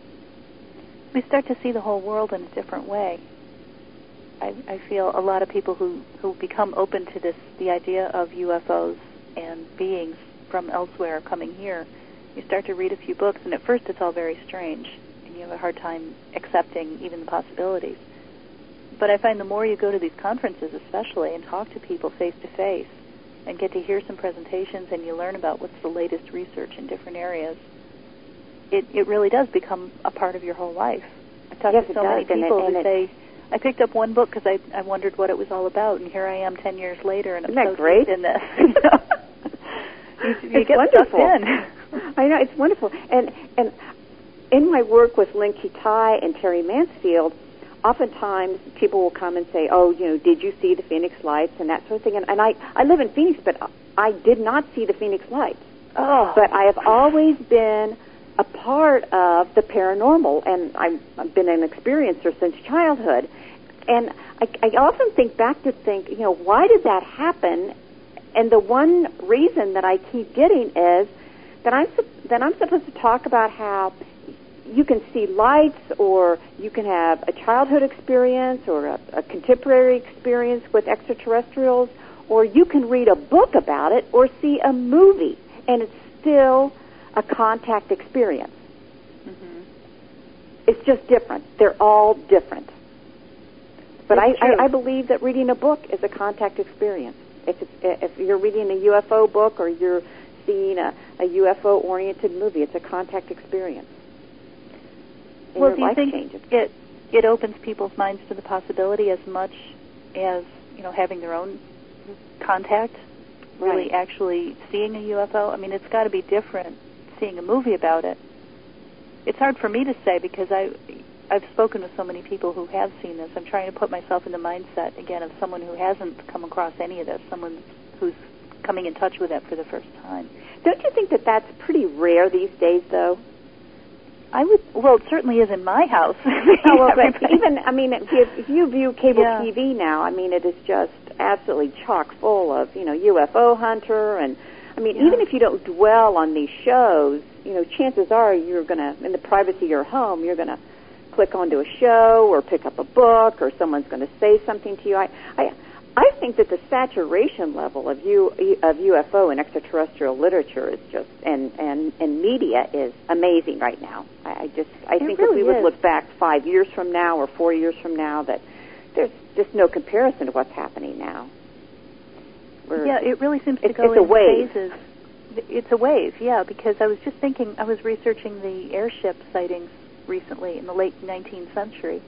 We start to see the whole world in a different way. I, I feel a lot of people who, who become open to this, the idea of U F Os and beings from elsewhere coming here, you start to read a few books, and at first it's all very strange, and you have a hard time accepting even the possibilities. But I find the more you go to these conferences especially and talk to people face-to-face and get to hear some presentations and you learn about what's the latest research in different areas, it, it really does become a part of your whole life. I've talked yes, to so it does, many people and it, who and say, I picked up one book because I, I wondered what it was all about, and here I am ten years later, and I'm Isn't that so great? deep in this. You know? you, you it's get wonderful. sucked in. I know, it's wonderful. And and in my work with Lynn Kitai and Terry Mansfield, oftentimes people will come and say, oh, you know, did you see the Phoenix Lights and that sort of thing? And, and I, I live in Phoenix, but I did not see the Phoenix Lights. Oh. But I have always been a part of the paranormal, and I've, I've been an experiencer since childhood. And I, I often think back to think, you know, why did that happen? And the one reason that I keep getting is that I'm that I'm supposed to talk about how you can see lights, or you can have a childhood experience or a, a contemporary experience with extraterrestrials, or you can read a book about it or see a movie, and it's still a contact experience. Mm-hmm. It's just different. They're all different. But I, I, I believe that reading a book is a contact experience. If, it's, if you're reading a U F O book or you're seeing a, a U F O-oriented movie, it's a contact experience. And well, your do you life think changes. it it opens people's minds to the possibility as much as, you know, having their own contact, really right. actually seeing a U F O? I mean, it's got to be different seeing a movie about it. It's hard for me to say because I. I've spoken with so many people who have seen this. I'm trying to put myself in the mindset, again, of someone who hasn't come across any of this, someone who's coming in touch with it for the first time. Don't you think that that's pretty rare these days, though? I would, well, it certainly is in my house. oh, well, but even, I mean, if you, if you view cable yeah. T V now, I mean, it is just absolutely chock full of, you know, U F O Hunter, and, I mean, yeah. even if you don't dwell on these shows, you know, chances are you're going to, in the privacy of your home, you're going to click onto a show or pick up a book, or someone's going to say something to you. I, I, I think that the saturation level of U, of U F O and extraterrestrial literature is just and, and, and media is amazing right now. I, I just I it think really if we is. would look back five years from now or four years from now, that there's just no comparison to what's happening now. We're, yeah, it really seems to it's, go it's in a wave. phases. It's a wave, yeah. Because I was just thinking, I was researching the airship sightings recently in the late nineteenth century,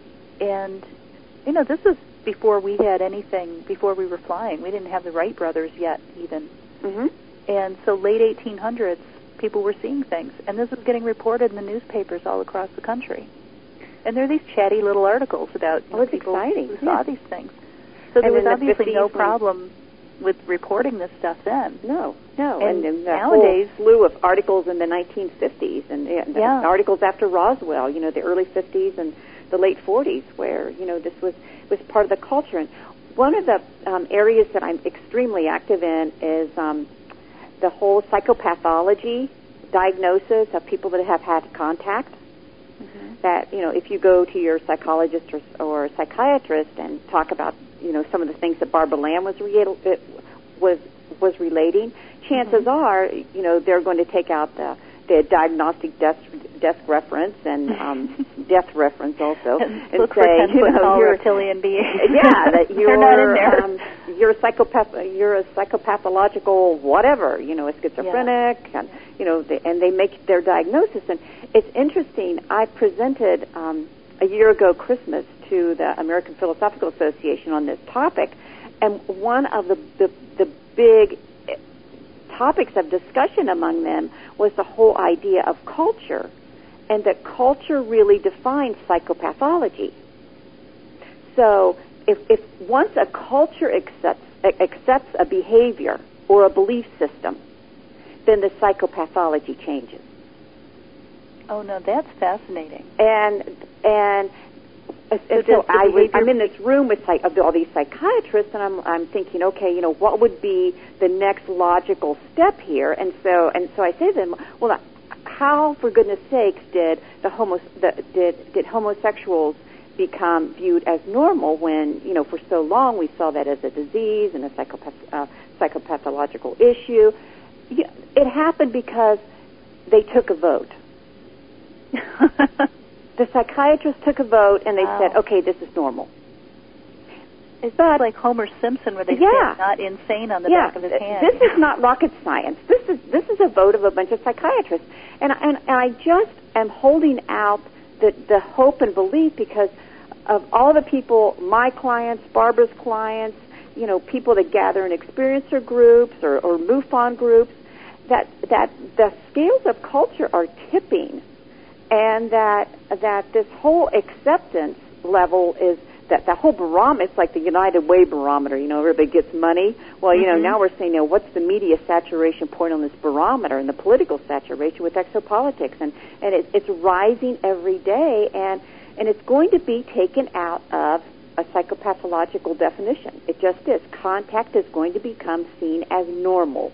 and you know, this was before we had anything, before we were flying. We didn't have the Wright brothers yet even. Mm-hmm. And so late eighteen hundreds, people were seeing things, and this was getting reported in the newspapers all across the country. And there are these chatty little articles about you oh, know, it's people exciting. who yeah. saw these things. So there and was the obviously no fifties problem with reporting this stuff then. No, no. And, and, and the nowadays, whole slew of articles in the nineteen fifties and yeah, yeah. articles after Roswell, you know, the early fifties and the late forties, where, you know, this was, was part of the culture. And one of the um, areas that I'm extremely active in is um, the whole psychopathology diagnosis of people that have had contact. Mm-hmm. That, you know, if you go to your psychologist or, or psychiatrist and talk about, you know, some of the things that Barbara Lamb was re- was was relating, chances mm-hmm. are, you know, they're going to take out the they had diagnostic desk, desk reference and um, death reference also, and, and say, you know, you're reptilian being. Yeah, that you're not in there. Um, you're a psychopath, you're a psychopathological whatever, you know, a schizophrenic, yeah. and you know, they, and they make their diagnosis. And it's interesting. I presented um, a year ago Christmas to the American Philosophical Association on this topic, and one of the the, the big topics of discussion among them was the whole idea of culture, and that culture really defines psychopathology. So if, if once a culture accepts, accepts a behavior or a belief system, then the psychopathology changes. Oh, no, that's fascinating. And and, and so I was, I'm in this room with psych, of all these psychiatrists, and I'm I'm thinking, okay, you know, what would be the next logical step here? And so and so I say to them, well, how, for goodness sakes, did the homo the, did did homosexuals become viewed as normal when, you know, for so long we saw that as a disease and a psychopath, uh, psychopathological issue? It happened because they took a vote. The psychiatrists took a vote and they wow. said, okay, this is normal. It's but, like Homer Simpson where they yeah, say not insane on the yeah, back of his hand. This is not rocket science. This is this is a vote of a bunch of psychiatrists. And, and, and I just am holding out the, the hope and belief because of all the people, my clients, Barbara's clients, you know, people that gather in experiencer groups or, or MUFON groups, that that the scales of culture are tipping, and that that this whole acceptance level is that the whole barometer. It's like the United Way barometer. You know, everybody gets money. Well, you mm-hmm. know, now we're saying, you know, what's the media saturation point on this barometer and the political saturation with exopolitics, and and it, it's rising every day, and and it's going to be taken out of a psychopathological definition. It just is. Contact is going to become seen as normal.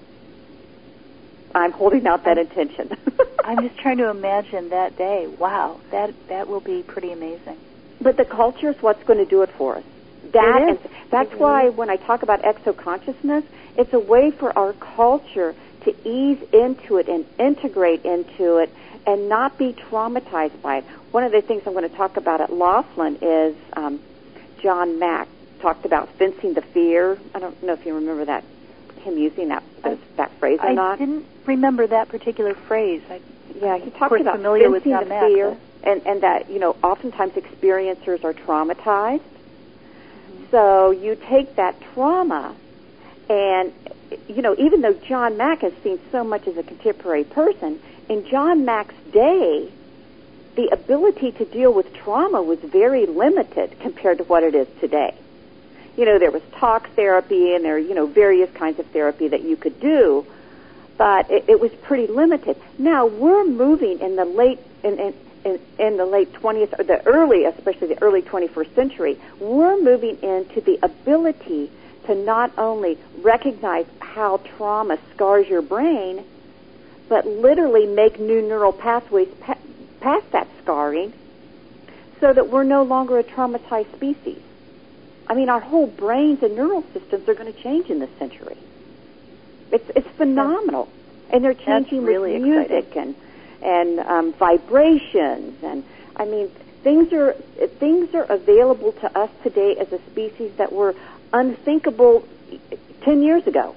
I'm holding out that intention. I'm just trying to imagine that day. Wow, that that will be pretty amazing. But the culture is what's going to do it for us. That it is. And that's it why is. when I talk about exo-consciousness, it's a way for our culture to ease into it and integrate into it and not be traumatized by it. One of the things I'm going to talk about at Laughlin is um, John Mack talked about fencing the fear. I don't know if you remember that, him using that that, that phrase or I not. I didn't remember that particular phrase. I, yeah, he talked about familiar fencing with the Mack, fear, and, and that, you know, oftentimes experiencers are traumatized. Mm-hmm. So you take that trauma, and, you know, even though John Mack has seen so much as a contemporary person, in John Mack's day, the ability to deal with trauma was very limited compared to what it is today. You know, there was talk therapy and there, you know, various kinds of therapy that you could do, but it, it was pretty limited. Now we're moving in the late in, in, in, in the late twentieth or the early, especially the early twenty-first century. We're moving into the ability to not only recognize how trauma scars your brain, but literally make new neural pathways pa- past that scarring, so that we're no longer a traumatized species. I mean, our whole brains and neural systems are going to change in this century. It's it's phenomenal, and they're changing really with music exciting. and and um, vibrations, and I mean, things are things are available to us today as a species that were unthinkable ten years ago.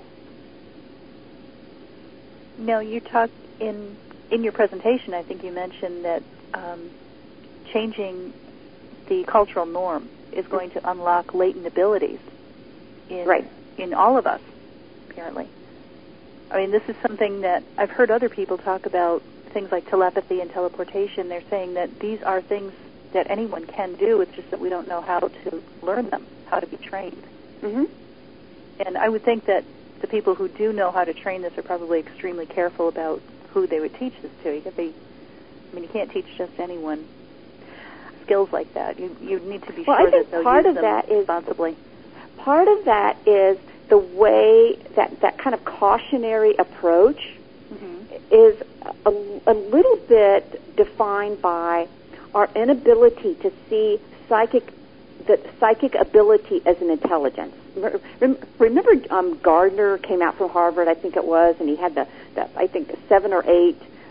No, you talked in in your presentation. I think you mentioned that um, changing the cultural norm is going to unlock latent abilities in right. in all of us, apparently. I mean, this is something that I've heard other people talk about, things like telepathy and teleportation. They're saying that these are things that anyone can do. It's just that we don't know how to learn them, how to be trained. Mm-hmm. And I would think that the people who do know how to train this are probably extremely careful about who they would teach this to. You could be, I mean, you can't teach just anyone skills like that. You you need to be well, sure I think that they'll part use of them that is, responsibly. Part of that is the way that that kind of cautionary approach mm-hmm. is a, a little bit defined by our inability to see psychic the psychic ability as an intelligence. Remember, um, Gardner came out from Harvard, I think it was, and he had the, the I think the seven or eight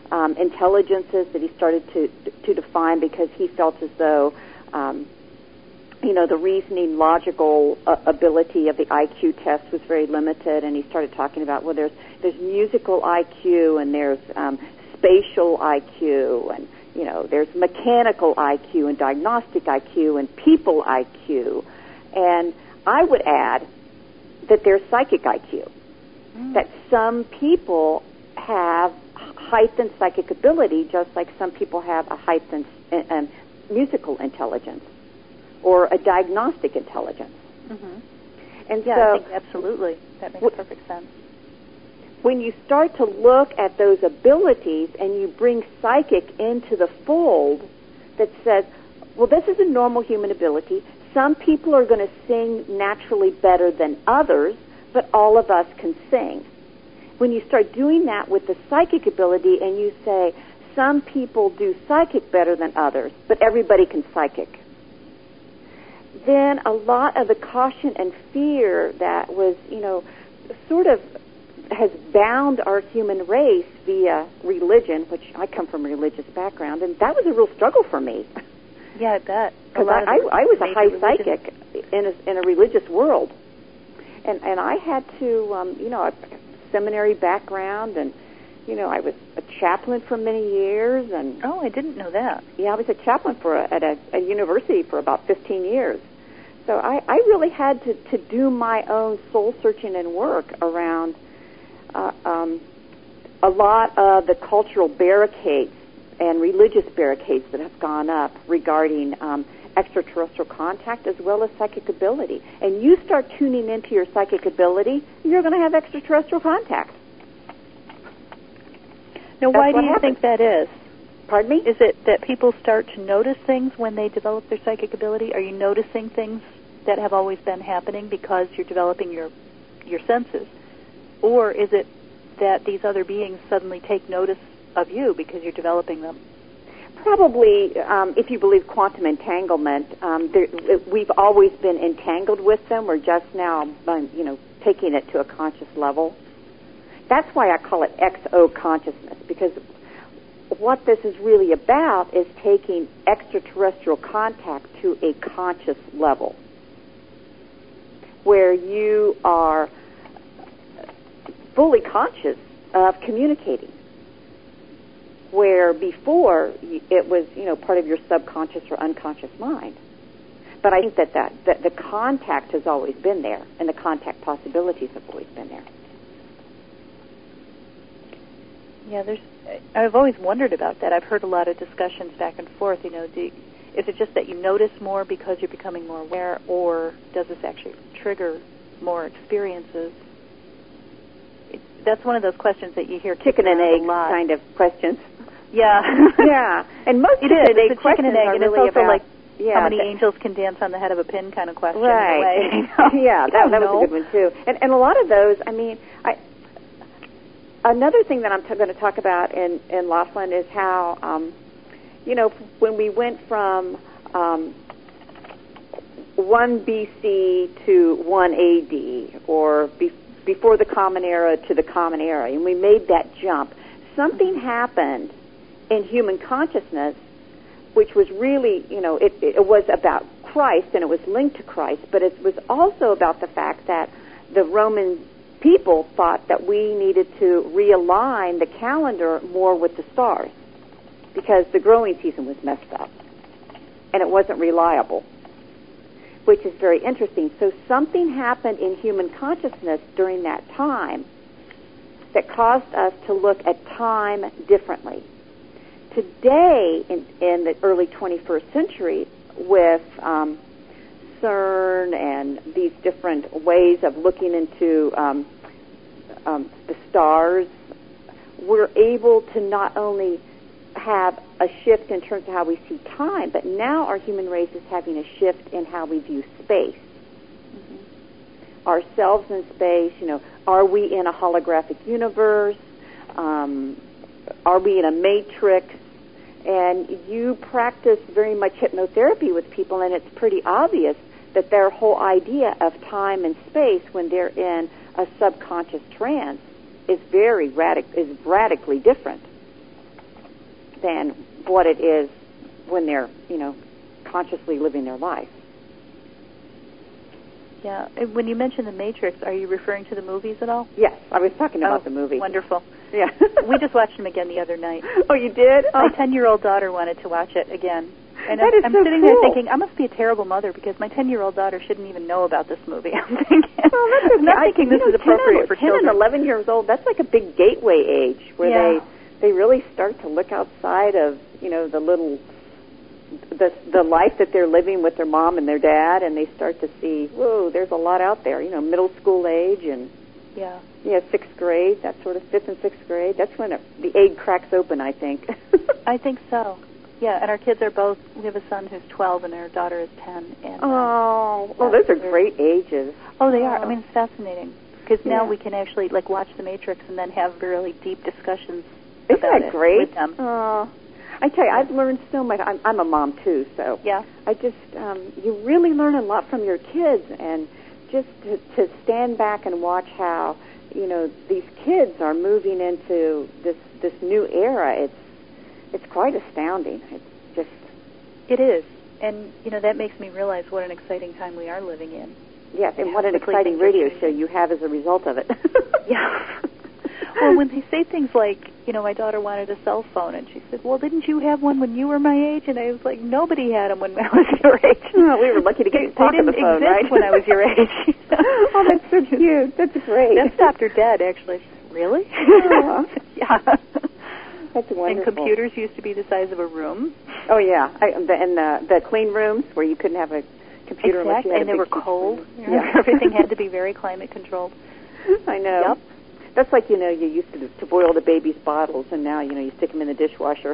um, intelligences that he started to to define because he felt as though, um, you know, the reasoning, logical uh, ability of the I Q test was very limited, and he started talking about, well, there's there's musical I Q and there's um, spatial I Q, and you know, there's mechanical I Q and diagnostic I Q and people I Q, and I would add that there's psychic I Q, mm. that some people have heightened psychic ability, just like some people have a heightened uh, musical intelligence or a diagnostic intelligence. Mm-hmm. And yeah, so, I think absolutely, that makes w- perfect sense. When you start to look at those abilities and you bring psychic into the fold that says, well, this is a normal human ability. Some people are going to sing naturally better than others, but all of us can sing. When you start doing that with the psychic ability and you say, some people do psychic better than others, but everybody can psychic, then a lot of the caution and fear that was, you know, sort of has bound our human race via religion, which I come from a religious background, and that was a real struggle for me. Yeah, I bet. Because I, I, I was a high religion. psychic in a, in a religious world. And and I had to, um, you know, a seminary background, and, you know, I was a chaplain for many years. And oh, I didn't know that. Yeah, I was a chaplain for a, at a, a university for about fifteen years. So I, I really had to, to do my own soul-searching and work around uh, um, a lot of the cultural barricades and religious barricades that have gone up regarding um, extraterrestrial contact as well as psychic ability. And you start tuning into your psychic ability, you're going to have extraterrestrial contact. Now, That's why do you happens. think that is? Pardon me? Is it that people start to notice things when they develop their psychic ability? Are you noticing things that have always been happening because you're developing your your senses? Or is it that these other beings suddenly take notice of you because you're developing them? Probably, um, if you believe quantum entanglement, um, there, we've always been entangled with them. We're just now, um, you know, taking it to a conscious level. That's why I call it X O consciousness, because what this is really about is taking extraterrestrial contact to a conscious level, where you are fully conscious of communicating, where before it was, you know, part of your subconscious or unconscious mind. But I think that, that, that the contact has always been there, and the contact possibilities have always been there. Yeah, there's. I've always wondered about that. I've heard a lot of discussions back and forth. You know, do, is it just that you notice more because you're becoming more aware, or does this actually trigger more experiences? It, that's one of those questions that you hear chicken and egg kind of questions. Yeah, yeah, and most it chicken is. and egg it's a chicken and egg, are and really it's also about, like yeah, how many that, angels can dance on the head of a pin kind of question. Right. In a way. Yeah, that, that was know. a good one too. And and a lot of those, I mean, I. Another thing that I'm t- going to talk about in, in Laughlin is how, um, you know, when we went from um, one B C to one A D, or be- before the Common Era to the Common Era, and we made that jump, something mm-hmm. happened in human consciousness, which was really, you know, it, it was about Christ, and it was linked to Christ, but it was also about the fact that the Roman people thought that we needed to realign the calendar more with the stars because the growing season was messed up and it wasn't reliable, which is very interesting. So something happened in human consciousness during that time that caused us to look at time differently. Today, in, in the early twenty-first century, with um, CERN and these different ways of looking into um, um, the stars, we're able to not only have a shift in terms of how we see time, but now our human race is having a shift in how we view space. Mm-hmm. Ourselves in space, you know, are we in a holographic universe? Um, are we in a matrix? And you practice very much hypnotherapy with people, and it's pretty obvious that their whole idea of time and space when they're in a subconscious trance is very radic- is radically different. than what it is when they're, you know, consciously living their life. Yeah. When you mention The Matrix, are you referring to the movies at all? Yes, I was talking about oh, the movie. Wonderful. Yeah. We just watched them again the other night. Oh, you did? My oh. ten-year-old daughter wanted to watch it again. And that I'm, is I'm so sitting cool. there thinking, I must be a terrible mother because my ten-year-old daughter shouldn't even know about this movie. I'm thinking, well, that's okay. I'm not I, thinking this you know, is appropriate ten, for ten children. and eleven years old, that's like a big gateway age where yeah. they, they really start to look outside of, you know, the little, the, the life that they're living with their mom and their dad, and they start to see, whoa, there's a lot out there, you know, middle school age and, yeah, yeah, sixth grade, that sort of fifth and sixth grade. That's when it, the egg cracks open, I think. I think so. Yeah, and our kids are both, we have a son who's twelve and our daughter is ten. And, oh, uh, well, those are great ages. Oh, they are. I mean, it's fascinating because now yeah. we can actually, like, watch The Matrix and then have really deep discussions Isn't about that it great? with them. Oh, I tell you, I've learned so much. I'm, I'm a mom, too, so yeah. I just, um, you really learn a lot from your kids, and just to, to stand back and watch how, you know, these kids are moving into this, this new era, it's It's quite astounding. It's just... It is. And, you know, that makes me realize what an exciting time we are living in. Yes, and, and what an quickly exciting radio show you have as a result of it. yeah. Well, when they say things like, you know, my daughter wanted a cell phone, and she said, well, didn't you have one when you were my age? And I was like, nobody had them when I was your age. Oh, we were lucky to get to talk on the phone, right? right? When I was your age. Oh, that's so cute. That's great. That stopped her dead, actually. Really? Uh-huh. yeah. That's wonderful. And computers used to be the size of a room. Oh, yeah. I, the, and the, the clean rooms where you couldn't have a computer unless exactly. you had and a they big were cold. Yeah. Everything had to be very climate controlled. I know. Yep. That's like, you know, you used to, to boil the baby's bottles, and now, you know, you stick them in the dishwasher.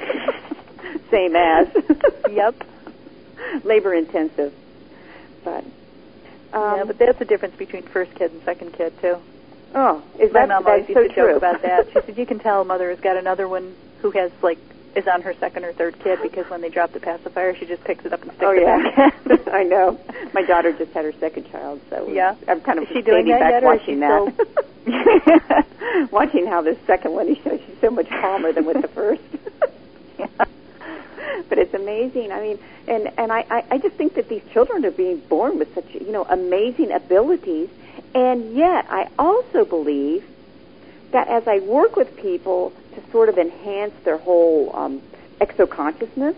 Same as. Yep. Labor intensive. But, um, yeah, but that's the difference between first kid and second kid, too. Oh, is My that mom that's always used so to true. joke about that. She said, you can tell mother has got another one who has, like, is on her second or third kid because when they drop the pacifier, she just picks it up and sticks oh, it yeah. back in. I know. My daughter just had her second child, so yeah. I'm kind of is she doing standing that back yet, or watching is that. Still... watching how this second one, you know, she's so much calmer than with the first. yeah. But it's amazing. I mean, and, and I, I, I just think that these children are being born with such, you know, amazing abilities, and yet I also believe that as I work with people to sort of enhance their whole um, exoconsciousness,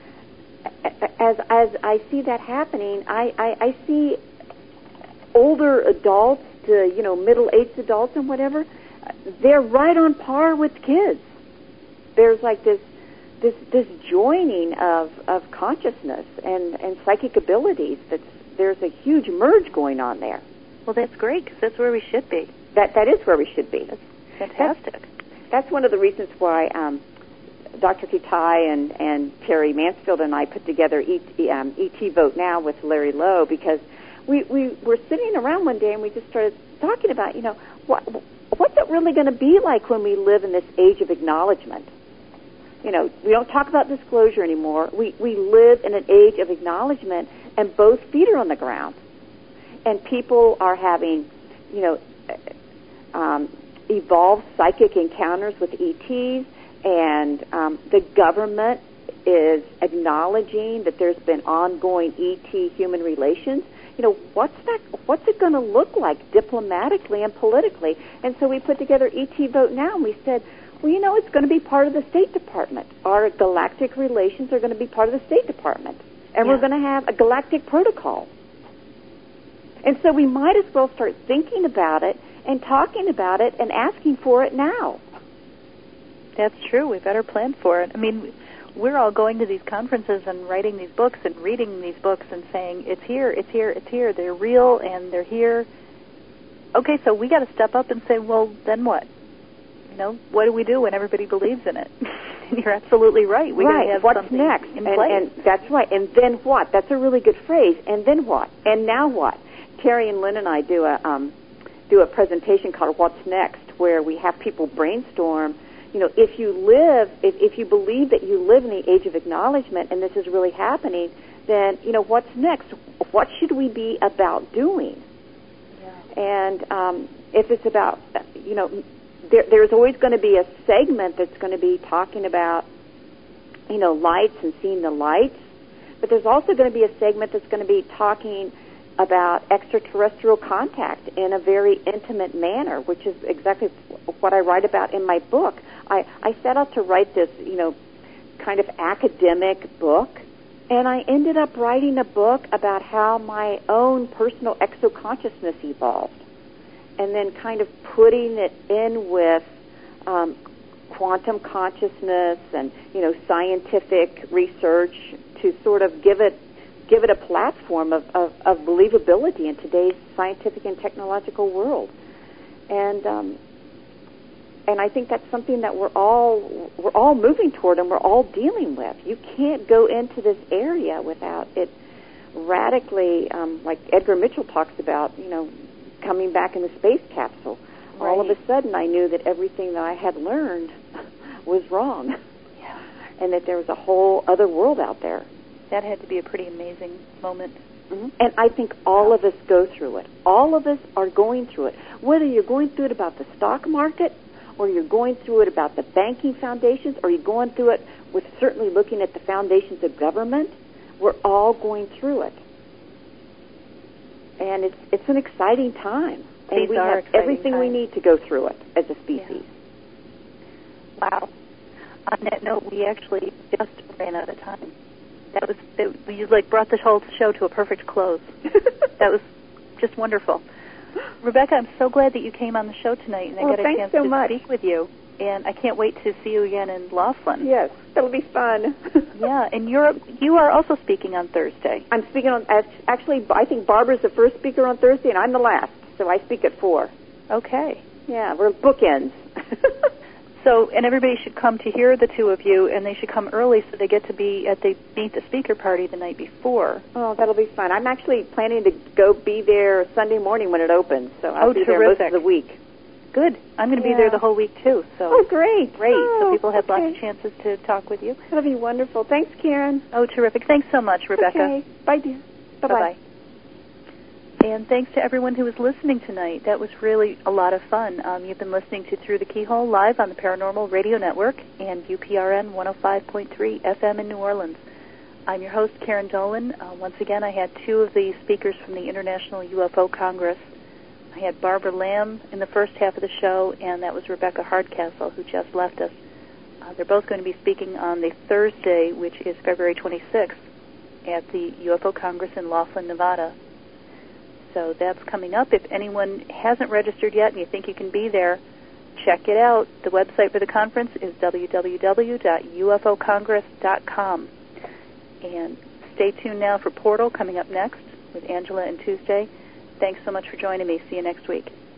as as I see that happening, I, I, I see older adults to, you know, middle-aged adults and whatever, they're right on par with kids. There's like this this this joining of, of consciousness and, and psychic abilities. That's, there's a huge merge going on there. Well, that's great, because that's where we should be. That That is where we should be. That's fantastic. That's, that's one of the reasons why um, Doctor Kitai and, and Terry Mansfield and I put together E T, um, E T Vote Now with Larry Lowe, because we, we were sitting around one day and we just started talking about, you know, what, what's it really going to be like when we live in this age of acknowledgement? You know, we don't talk about disclosure anymore. We, we live in an age of acknowledgement, and both feet are on the ground. And people are having, you know, um, evolved psychic encounters with E Ts, and um, the government is acknowledging that there's been ongoing E T human relations. You know, what's that? What's it going to look like diplomatically and politically? And so we put together E T Vote Now, and we said, well, you know, it's going to be part of the State Department. Our galactic relations are going to be part of the State Department, and yeah. we're going to have a galactic protocol. And so we might as well start thinking about it and talking about it and asking for it now. That's true. We better plan for it. I mean, we're all going to these conferences and writing these books and reading these books and saying, it's here, it's here, it's here. They're real and they're here. Okay, so we got to step up and say, well, then what? You know, what do we do when everybody believes in it? You're absolutely right. We right. got to have What's something next? in and, place. and that's right. And then what? That's a really good phrase. And then what? And now what? Terry and Lynn and I do a um, do a presentation called What's Next, where we have people brainstorm. You know, if you live, if, if you believe that you live in the age of acknowledgement and this is really happening, then, you know, what's next? What should we be about doing? Yeah. And um, if it's about, you know, there, there's always going to be a segment that's going to be talking about you know, lights and seeing the lights. But there's also going to be a segment that's going to be talking about extraterrestrial contact in a very intimate manner, which is exactly what I write about in my book. I, I set out to write this, you know, kind of academic book, and I ended up writing a book about how my own personal exoconsciousness evolved, and then kind of putting it in with um, quantum consciousness and, you know, scientific research to sort of give it give it a platform of, of, of believability in today's scientific and technological world. And um, and I think that's something that we're all we're all moving toward and we're all dealing with. You can't go into this area without it radically, um, like Edgar Mitchell talks about, you know, coming back in the space capsule. Right. All of a sudden I knew that everything that I had learned was wrong. Yeah. And that there was a whole other world out there. That had to be a pretty amazing moment. Mm-hmm. And I think all of us go through it. All of us are going through it. Whether you're going through it about the stock market, or you're going through it about the banking foundations, or you're going through it with certainly looking at the foundations of government, we're all going through it. And it's it's an exciting time. And These we are have everything times. we need to go through it as a species. Yeah. Wow. On that note, we actually just ran out of time. That was it, you like brought the whole show to a perfect close. That was just wonderful. Rebecca, I'm so glad that you came on the show tonight and I Well, got a thanks chance so to much. speak with you. And I can't wait to see you again in Laughlin. Yes, that'll be fun. Yeah, and you're you are also speaking on Thursday. I'm speaking on, actually, I think Barbara's the first speaker on Thursday and I'm the last, so I speak at four. Okay. Yeah, we're bookends. So, and everybody should come to hear the two of you, and they should come early so they get to be at the meet the speaker party the night before. Oh, that'll be fun. I'm actually planning to go be there Sunday morning when it opens, so I'll Oh, be terrific. there most of the week. Good. I'm going to Yeah. be there the whole week too. So Oh, great. great. Oh, So people have okay. lots of chances to talk with you. That'll be wonderful. Thanks, Karen. Oh, terrific. Thanks so much, Rebecca. Okay. Bye, dear. Bye-bye. Bye-bye. And thanks to everyone who was listening tonight. That was really a lot of fun. Um, you've been listening to Through the Keyhole live on the Paranormal Radio Network and U P R N one oh five point three F M in New Orleans. I'm your host, Karen Dolan. Uh, once again, I had two of the speakers from the International U F O Congress. I had Barbara Lamb in the first half of the show, and that was Rebecca Hardcastle, who just left us. Uh, they're both going to be speaking on the Thursday, which is February twenty-sixth, at the U F O Congress in Laughlin, Nevada. So that's coming up. If anyone hasn't registered yet and you think you can be there, check it out. The website for the conference is w w w dot u f o congress dot com. And stay tuned now for Portal coming up next with Angela and Tuesday. Thanks so much for joining me. See you next week.